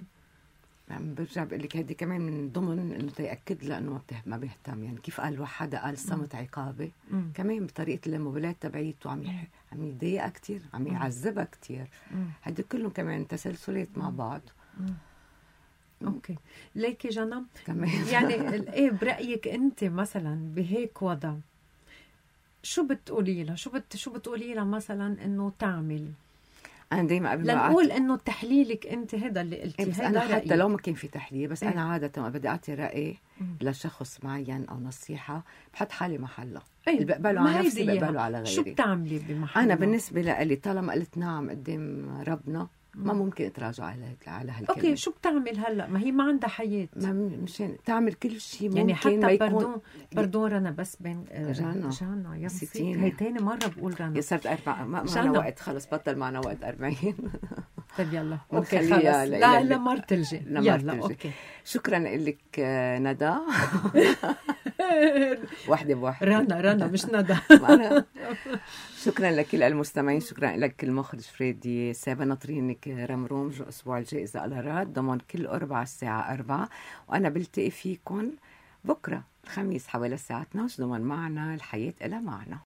S1: عم برجع بقول لك هيدي كمان من ضمن انه تاكد له انه ما بيهتم، يعني كيف قال حدا قال صمت عقابي، مم. كمان بطريقه الموبيلات تبعيته عم يح... عم يضايقها كثير، عم يعذبها كثير. هدي كلهم كمان تسلسلات مع بعض.
S3: مم. اوكي ليكي جنى كمان يعني ايه برايك انت مثلا بهيك وضع شو بتقولي لها؟ شو بت شو بتقولي لها مثلا انه تعمل؟
S1: أنا دايما قبل ما
S3: لنقول إنه تحليلك أنت هذا اللي قلتي،
S1: بس أنا حتى رأيي. لو ما كان في تحليل، بس إيه؟ أنا عادة بدي أعطي رأي مم. لشخص معين أو نصيحة بحط حالي محله. إيه؟ اللي بقبله على نفسي بقبله على غيري.
S3: شو بتعملي بمحله؟
S1: أنا بالنسبة لي طالما قلت نعم قدام ربنا ما ممكن اتراجع على على هالكلمه.
S3: اوكي شو بتعمل هلا؟ ما هي ما عندها حياه،
S1: ما مشان تعمل كل شيء ممكن.
S3: يعني حتى
S1: ما يكون
S3: بردون بردون رنا بس بين
S1: جانا
S3: جانا يا ستين هي ثاني مره بقول رنا
S1: يا صرت اربع ما معنا وقت، خلص بطل معنا وقت أربعين
S3: طيب يلا اوكي خلص لا لا مرة الجاي يلا اوكي.
S1: شكرا لك ندى. واحدة بواحدة
S3: رنا رنا مش ندى.
S1: شكرا لكل المستمعين، شكرا لك المخرج فريدي سابا. ناطرينك رمروم جو اسبوع الجاي اذا الله راد ضمن كل اربعة الساعة أربعة، وانا بلتقي فيكم بكره الخميس حوالي الساعة اثنعش ضمن معنا الحياة إلى معنا.